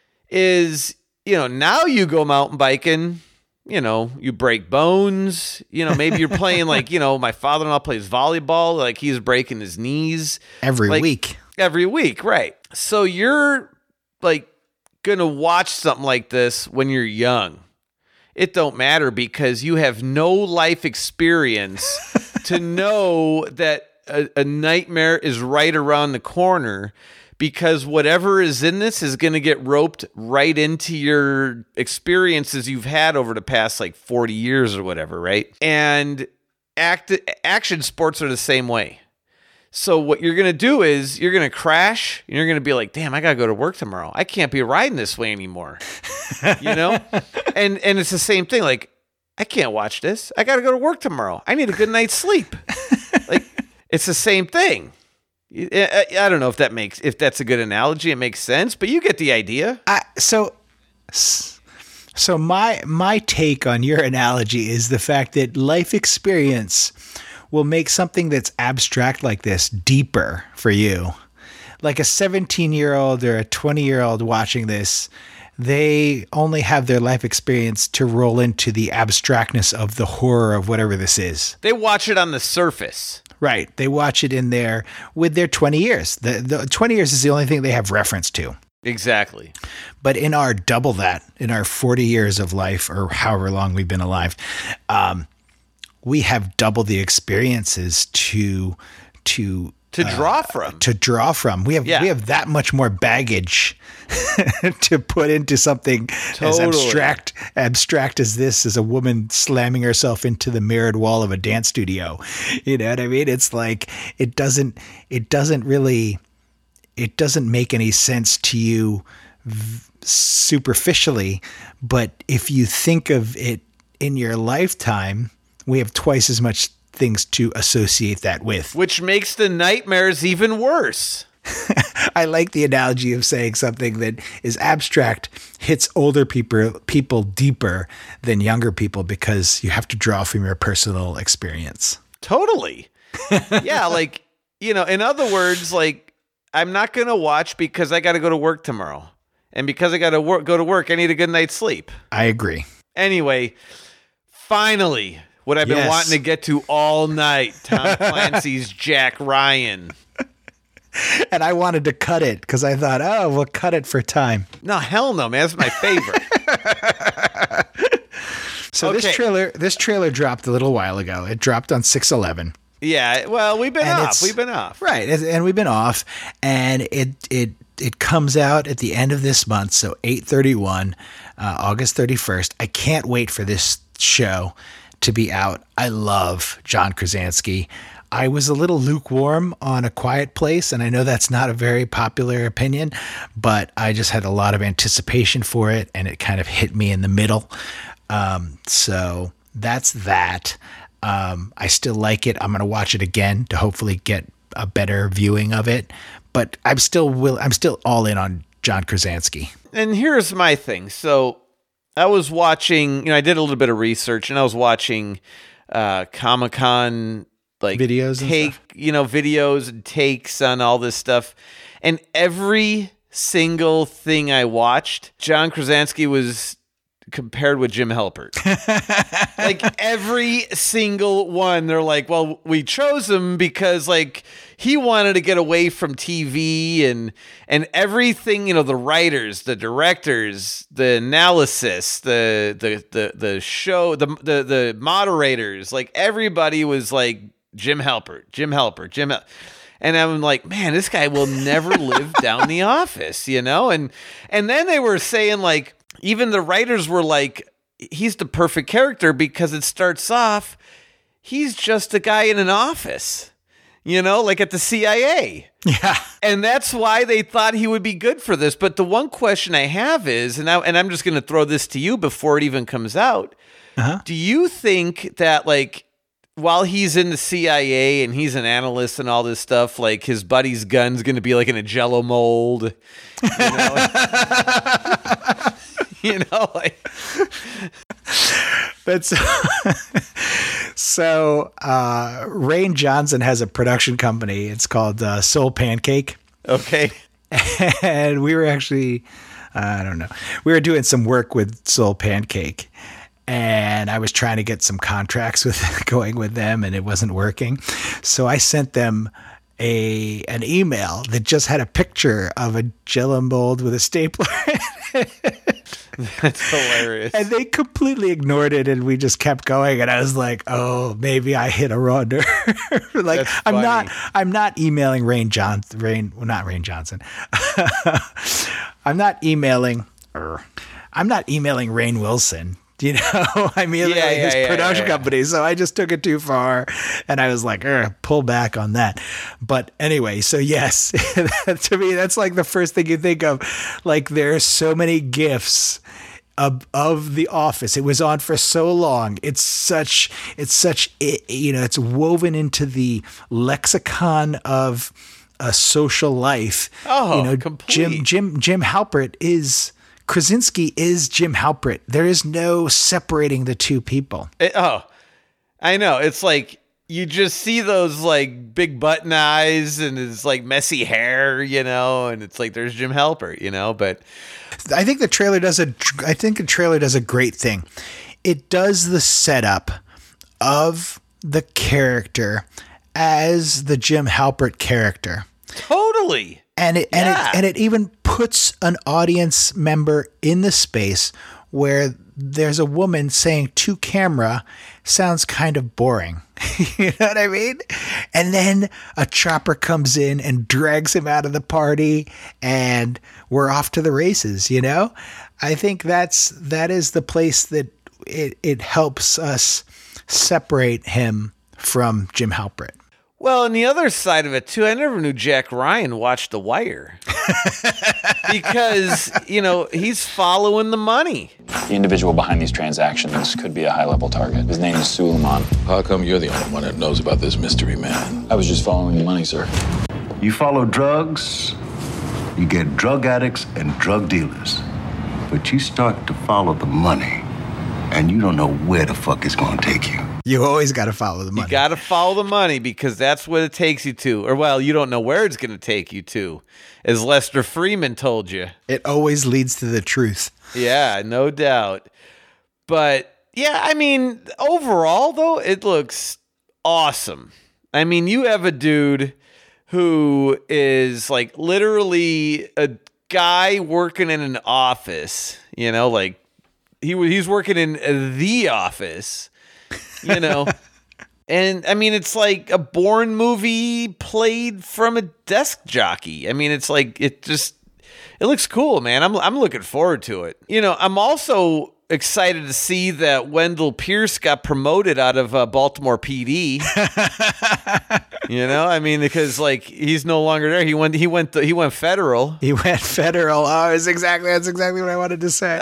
is, you know, now you go mountain biking. You know, you break bones, you know, maybe you're playing like, you know, my father-in-law plays volleyball, like he's breaking his knees. Every week. Every week, right. So you're like going to watch something like this when you're young. It don't matter because you have no life experience to know that a nightmare is right around the corner. Because whatever is in this is going to get roped right into your experiences you've had over the past like 40 years or whatever, right? And action sports are the same way. So what you're going to do is you're going to crash and you're going to be like, damn, I got to go to work tomorrow. I can't be riding this way anymore. You know? And it's the same thing. Like, I can't watch this. I got to go to work tomorrow. I need a good night's sleep. Like, it's the same thing. I don't know if that's a good analogy. It makes sense, but you get the idea. So my take on your analogy is the fact that life experience will make something that's abstract like this deeper for you. Like a 17-year-old or a 20-year-old watching this, they only have their life experience to roll into the abstractness of the horror of whatever this is. They watch it on the surface. Right. They watch it in there with their 20 years. The 20 years is the only thing they have reference to. Exactly. But in our 40 years of life, or however long we've been alive, we have double the experiences to draw from. We have that much more baggage to put into something as abstract as this, as a woman slamming herself into the mirrored wall of a dance studio. You know what I mean? It's like it doesn't make any sense to you superficially, but if you think of it in your lifetime, we have twice as much things to associate that with. Which makes the nightmares even worse. I like the analogy of saying something that is abstract hits older people deeper than younger people because you have to draw from your personal experience. Totally. Yeah, like, you know, in other words, like, I'm not going to watch because I got to go to work tomorrow. And because I got to go to work, I need a good night's sleep. I agree. Anyway, finally, what I've been Yes. wanting to get to all night. Tom Clancy's Jack Ryan. And I wanted to cut it because I thought, oh, we'll cut it for time. No, hell no, man. That's my favorite. So Okay. this trailer dropped a little while ago. It dropped on 6/11. Yeah, well, we've been And off. it's- We've been off. Right, and we've been off, and it comes out at the end of this month, so 8/31, August 31st. I can't wait for this show to be out. I love John Krasinski. I was a little lukewarm on A Quiet Place, and I know that's not a very popular opinion, but I just had a lot of anticipation for it, and it kind of hit me in the middle. So that's that. I still like it. I'm going to watch it again to hopefully get a better viewing of it. But I'm still all in on John Krasinski. And here's my thing. So I was watching, I did a little bit of research, and I was watching Comic-Con like Videos and videos and takes on all this stuff. And every single thing I watched, John Krasinski was compared with Jim Halpert. Like every single one, they're like, well, we chose him because like he wanted to get away from TV and everything, the writers, the directors, the analysis, the show, the moderators, like everybody was like Jim Halpert. And I'm like, man, this guy will never live down The Office, And then they were saying like, even the writers were like, he's the perfect character because it starts off, he's just a guy in an office, like at the CIA. Yeah. And that's why they thought he would be good for this. But the one question I have is, and I'm just going to throw this to you before it even comes out. Uh-huh. Do you think that like, while he's in the CIA and he's an analyst and all this stuff, like his buddy's gun's going to be like in a Jell-O mold, like That's so. Rain Johnson has a production company. It's called Soul Pancake, okay. and we were actually, I don't know, we were doing some work with Soul Pancake, and I was trying to get some contracts with going with them, and it wasn't working. So I sent them an email that just had a picture of a Jell-O mold with a stapler. That's hilarious. And they completely ignored it, and we just kept going. And I was like, "Oh, maybe I hit a raw nerve." Like That's I'm funny. not emailing Rain Johnson. I'm not emailing Rainn Wilson. I'm emailing his production company. So I just took it too far, and I was like, pull back on that. But anyway, so yes, to me, that's like the first thing you think of. Like there's so many GIFs of The Office. It was on for so long. It's woven into the lexicon of a social life. Oh, complete. Jim Halpert Krasinski is Jim Halpert. There is no separating the two people. I know. It's like you just see those like big button eyes and his like messy hair, and it's like there's Jim Halpert, but I think the trailer does a great thing. It does the setup of the character as the Jim Halpert character. totally. And it even puts an audience member in the space where there's a woman saying to camera sounds kind of boring. You know what I mean? And then a chopper comes in and drags him out of the party, and we're off to the races. I think that is the place that it helps us separate him from Jim Halpert. Well, and the other side of it too, I never knew Jack Ryan watched The Wire because he's following the money. The individual behind these transactions could be a high-level target. His name is Suleiman. How come you're the only one that knows about this mystery man? I was just following the money, sir. You follow drugs, you get drug addicts and drug dealers. But you start to follow the money, and you don't know where the fuck it's gonna take you. You always got to follow the money. You got to follow the money because that's what it takes you to. Or, well, you don't know where it's going to take you to, as Lester Freeman told you. It always leads to the truth. Yeah, no doubt. But, Yeah, I mean, overall, though, it looks awesome. I mean, you have a dude who is like literally a guy working in an office, you know, like he's working in the office, you know. And I mean, it's like a Bourne movie played from a desk jockey. I mean, it's like it looks cool, man. I'm looking forward to it. You know, I'm also excited to see that Wendell Pierce got promoted out of Baltimore PD. You know, I mean, because like he's no longer there. He went federal. He went federal. Oh, that's exactly what I wanted to say.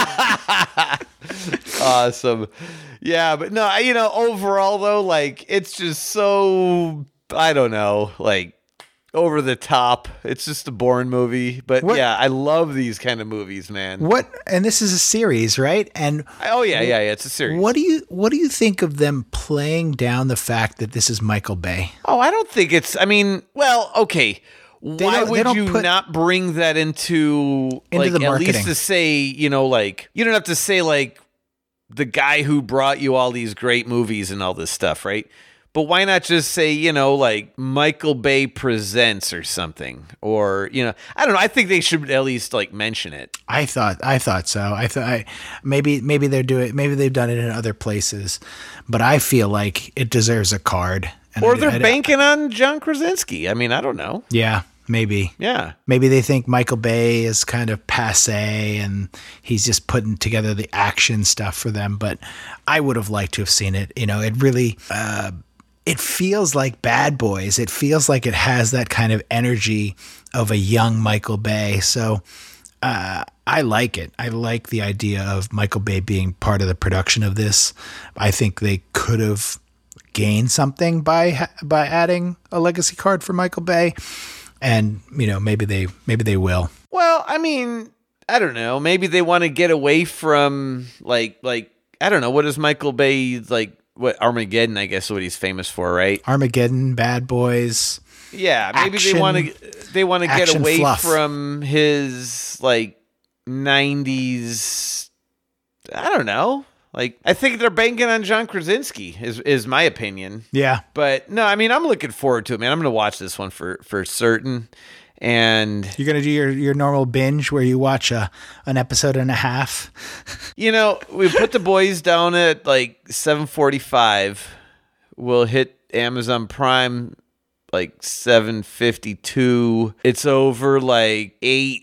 Awesome. Yeah, but no, you know, overall though, like it's just so, I don't know, like over the top. It's just a Bourne movie, but yeah, I love these kind of movies, man. And this is a series, right? And yeah, it's a series. What do you think of them playing down the fact that this is Michael Bay? Oh, I don't think it's. I mean, well, okay. Why would you not bring that into like the marketing? At least to say, you know, like you don't have to say like the guy who brought you all these great movies and all this stuff, right? But why not just say, you know, like Michael Bay Presents or something, or you know, I don't know. I think they should at least like mention it. I thought so. I thought maybe they're doing. Maybe they've done it in other places, but I feel like it deserves a card. Or they're banking on John Krasinski. I mean, I don't know. Yeah, maybe. Yeah. Maybe they think Michael Bay is kind of passé and he's just putting together the action stuff for them. But I would have liked to have seen it. You know, it really, it feels like Bad Boys. It feels like it has that kind of energy of a young Michael Bay. So I like it. I like the idea of Michael Bay being part of the production of this. I think they could have gained something by adding a legacy card for Michael Bay. And, you know, maybe they will. Well, I mean, I don't know. Maybe they want to get away from like I don't know. What is Michael Bay like? What Armageddon? I guess is what he's famous for, right? Armageddon, Bad Boys. Yeah, maybe action, they want to get away fluff from his like 90s. I don't know. Like, I think they're banking on John Krasinski, is my opinion. Yeah. But, no, I mean, I'm looking forward to it, man. I'm going to watch this one for certain. And you're going to do your normal binge where you watch an episode and a half? You know, we put the boys down at, like, 7:45. We'll hit Amazon Prime, like, 7:52. It's over, like,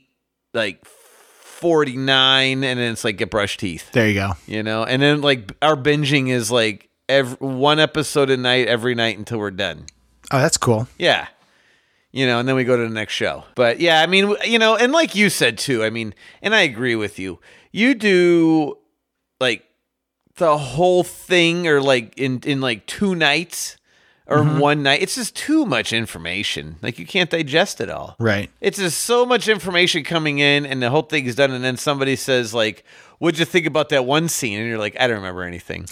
8:49, and then it's like get brush teeth. There you go. You know, and then like our binging is like one episode a night every night until we're done. Oh, that's cool. Yeah. You know, and then we go to the next show. But yeah, I mean, you know, and like you said too, I mean, and I agree with you. You do like the whole thing or like in like 2 nights or one night. It's just too much information. Like you can't digest it all. Right. It's just so much information coming in and the whole thing is done. And then somebody says like, what'd you think about that one scene? And you're like, I don't remember anything.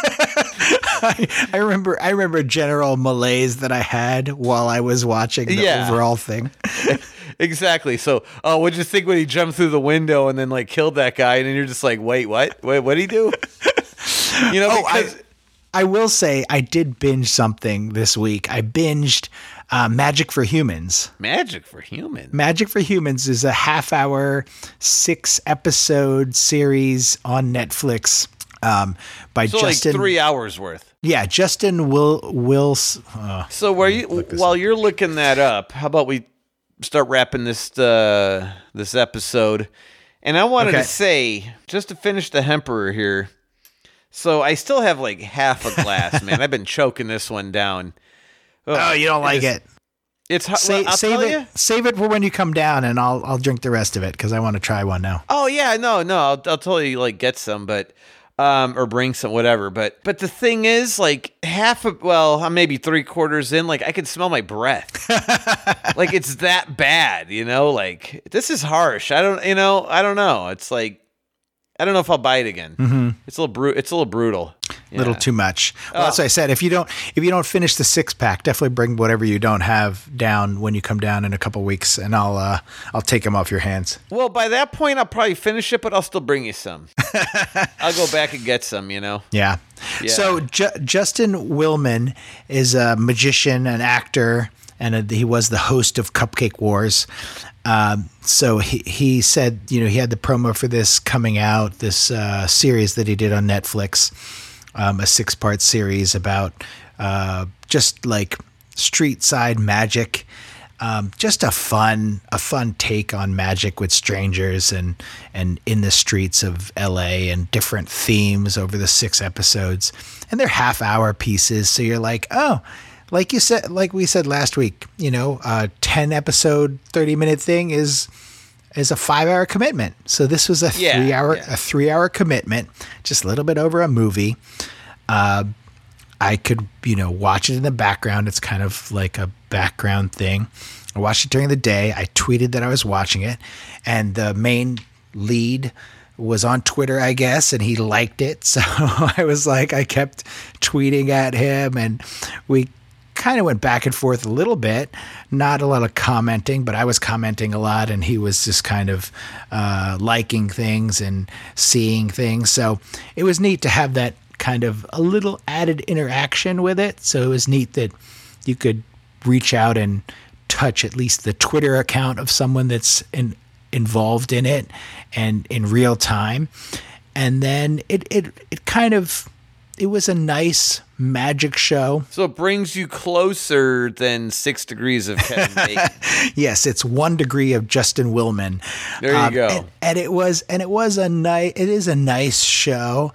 I remember general malaise that I had while I was watching the overall thing. Exactly. So, what'd you think when he jumped through the window and then like killed that guy? And then you're just like, wait, what? Wait, what'd he do? You know, I will say I did binge something this week. I binged Magic for Humans. Magic for Humans? Magic for Humans is a half-hour, 6-episode series on Netflix by Justin. Like 3 hours worth. Yeah, Justin Wills. So while you're looking that up, how about we start wrapping this episode? And I wanted to say, just to finish the Hemperor here, so I still have like half a glass, man. I've been choking this one down. Oh, you don't like it? It's save it for when you come down, and I'll drink the rest of it because I want to try one now. Oh yeah, no, I'll totally like get some, but or bring some, whatever. But the thing is, like I'm maybe 3/4 in, like I can smell my breath. Like it's that bad, you know. Like this is harsh. I don't know. It's like. I don't know if I'll buy it again. Mm-hmm. It's a little brutal. little too much. Well, that's what I said. If you don't finish the 6-pack, definitely bring whatever you don't have down when you come down in a couple weeks, and I'll take them off your hands. Well, by that point, I'll probably finish it, but I'll still bring you some. I'll go back and get some, you know? Yeah. So Justin Willman is a magician, an actor, and he was the host of Cupcake Wars. So he said, you know, he had the promo for this coming out, this series that he did on Netflix, a 6-part series about just like street side magic, just a fun take on magic with strangers and in the streets of LA, and different themes over the 6 episodes. And they're half-hour pieces, so you're like, oh, like you said, like we said last week, you know, a 10-episode, 30-minute thing is a 5-hour commitment. So this was a 3-hour commitment, just a little bit over a movie. I could, you know, watch it in the background. It's kind of like a background thing. I watched it during the day. I tweeted that I was watching it, and the main lead was on Twitter, I guess, and he liked it. So I was like, I kept tweeting at him, and we kind of went back and forth a little bit, not a lot of commenting, but I was commenting a lot, and he was just kind of liking things and seeing things. So it was neat to have that kind of a little added interaction with it. So it was neat that you could reach out and touch at least the Twitter account of someone that's involved in it and in real time. And then it kind of, it was a nice magic show. So it brings you closer than 6 degrees of Kevin Bacon. Yes, it's 1 degree of Justin Willman. There you go. And it is a nice show.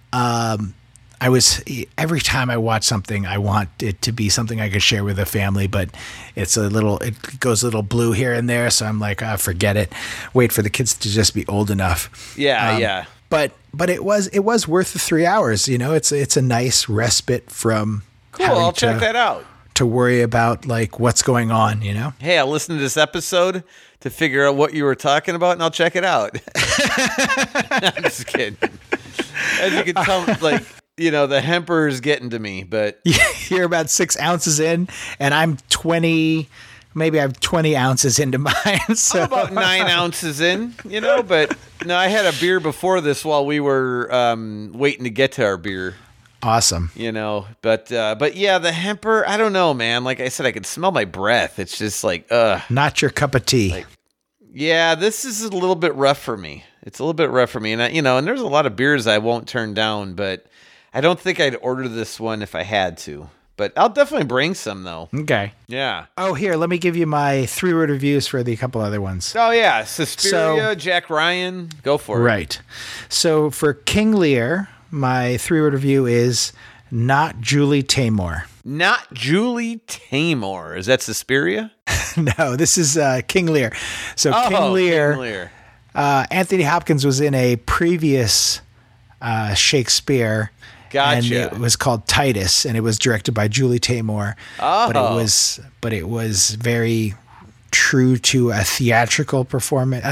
Every time I watch something, I want it to be something I could share with the family, but it goes a little blue here and there. So I'm like, forget it. Wait for the kids to just be old enough. Yeah. But it was worth the 3 hours. You know, it's a nice respite from. Cool. I'll check that out. To worry about like what's going on, you know. Hey, I'll listen to this episode to figure out what you were talking about, and I'll check it out. I'm just kidding. As you can tell, like, you know, the hemper is getting to me, but you're about 6 ounces in, and I'm 20. Maybe I'm 20 ounces into mine. So I'm about 9 ounces in, you know. But no, I had a beer before this while we were waiting to get to our beer. Awesome. You know, but yeah, the hemper, I don't know, man. Like I said, I could smell my breath. It's just like, not your cup of tea. Like, yeah, this is a little bit rough for me. It's a little bit rough for me. And and there's a lot of beers I won't turn down, but I don't think I'd order this one if I had to. But I'll definitely bring some, though. Okay. Yeah. Oh, here, let me give you my 3-word reviews for the couple other ones. Oh, yeah. Suspiria, Jack Ryan. Go for it. Right. So for King Lear, my 3-word review is not Julie Taymor. Not Julie Taymor. Is that Suspiria? No, this is King Lear. So King Lear. Anthony Hopkins was in a previous Shakespeare. Gotcha. And it was called Titus, and it was directed by Julie Taymor. Oh. But it was very true to a theatrical performance.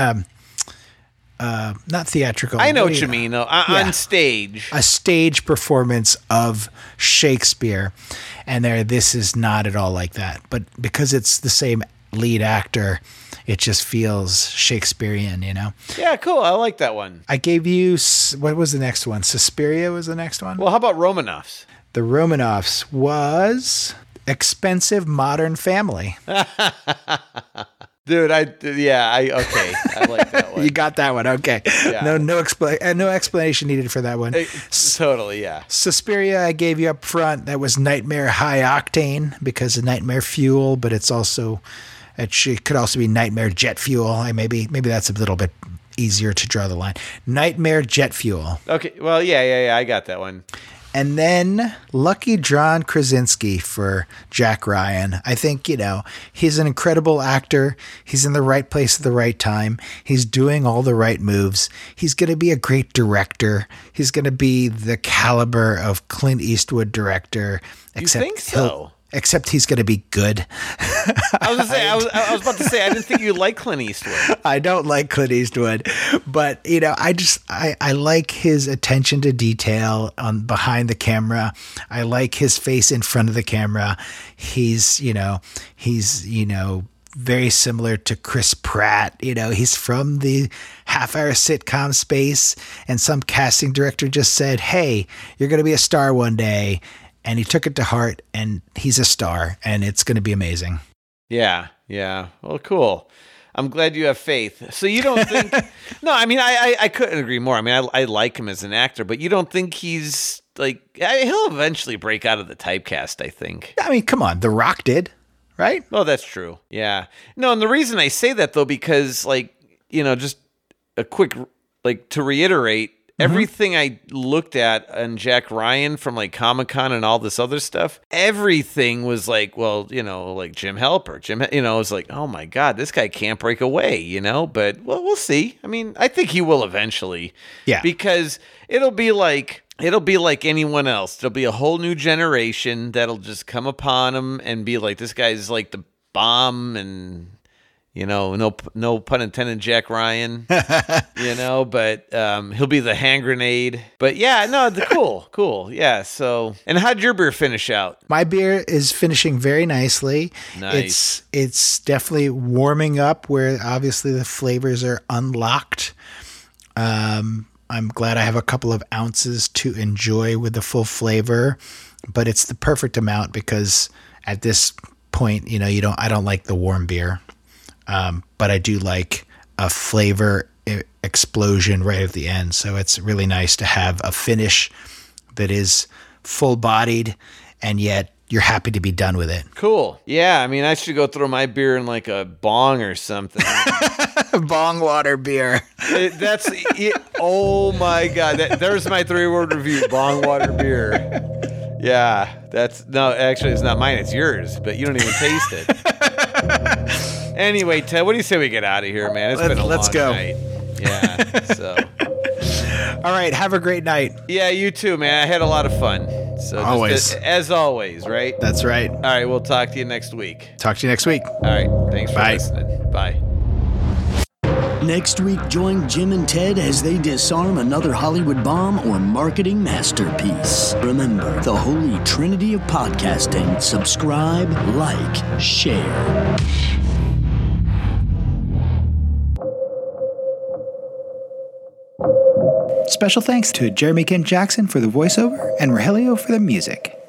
Not theatrical. I know what you mean, though. On stage. A stage performance of Shakespeare. And this is not at all like that. But because it's the same lead actor, it just feels Shakespearean, you know? Yeah, cool. I like that one. I gave you, what was the next one? Suspiria was the next one? Well, how about Romanoffs? The Romanoffs was Expensive Modern Family. Dude, okay. I like that one. You got that one. Okay. Yeah. No explanation needed for that one. Totally, yeah. Suspiria, I gave you up front. That was Nightmare High Octane because of Nightmare Fuel, but it could also be Nightmare Jet Fuel. Maybe that's a little bit easier to draw the line. Nightmare Jet Fuel. Okay. Well, yeah. I got that one. And then Lucky John Krasinski for Jack Ryan. I think, he's an incredible actor. He's in the right place at the right time. He's doing all the right moves. He's going to be a great director. He's going to be the caliber of Clint Eastwood director. You think so? except he's going to be good. I was about to say, I didn't think you liked Clint Eastwood. I don't like Clint Eastwood, but I like his attention to detail on behind the camera. I like his face in front of the camera. He's very similar to Chris Pratt. He's from the half-hour sitcom space, and some casting director just said, "Hey, you're going to be a star one day." And he took it to heart, and he's a star, and it's going to be amazing. Yeah. Well, cool. I'm glad you have faith. So you don't think... No, I mean, I couldn't agree more. I mean, I like him as an actor, but you don't think he's like... he'll eventually break out of the typecast, I think. I mean, come on. The Rock did, right? Oh, that's true. Yeah. No, and the reason I say that, though, because, just a quick... to reiterate, everything I looked at on Jack Ryan from Comic-Con and all this other stuff, everything was like Jim Halpert. It was like, oh my God, this guy can't break away, but we'll see. I mean, I think he will eventually. Yeah. Because it'll be like anyone else. There'll be a whole new generation that'll just come upon him and be like, this guy's like the bomb and... no pun intended, Jack Ryan, but he'll be the hand grenade. But yeah, no, cool. Yeah. So, and how'd your beer finish out? My beer is finishing very nicely. Nice. It's definitely warming up where obviously the flavors are unlocked. I'm glad I have a couple of ounces to enjoy with the full flavor, but it's the perfect amount because at this point, I don't like the warm beer. But I do like a flavor explosion right at the end. So it's really nice to have a finish that is full-bodied and yet you're happy to be done with it. Cool. Yeah, I mean, I should go throw my beer in a bong or something. Bong water beer. That's it. Oh my God. There's my 3-word review, bong water beer. Yeah, actually it's not mine, it's yours, but you don't even taste it. Anyway, Ted, what do you say we get out of here, man? It's been a long night. Yeah, so. All right, have a great night. Yeah, you too, man. I had a lot of fun. So always. As always, right? That's right. All right, we'll talk to you next week. Talk to you next week. All right, thanks for listening. Bye. Next week, join Jim and Ted as they disarm another Hollywood bomb or marketing masterpiece. Remember, the holy trinity of podcasting. Subscribe, like, share. Special thanks to Jeremy Kent Jackson for the voiceover and Rogelio for the music.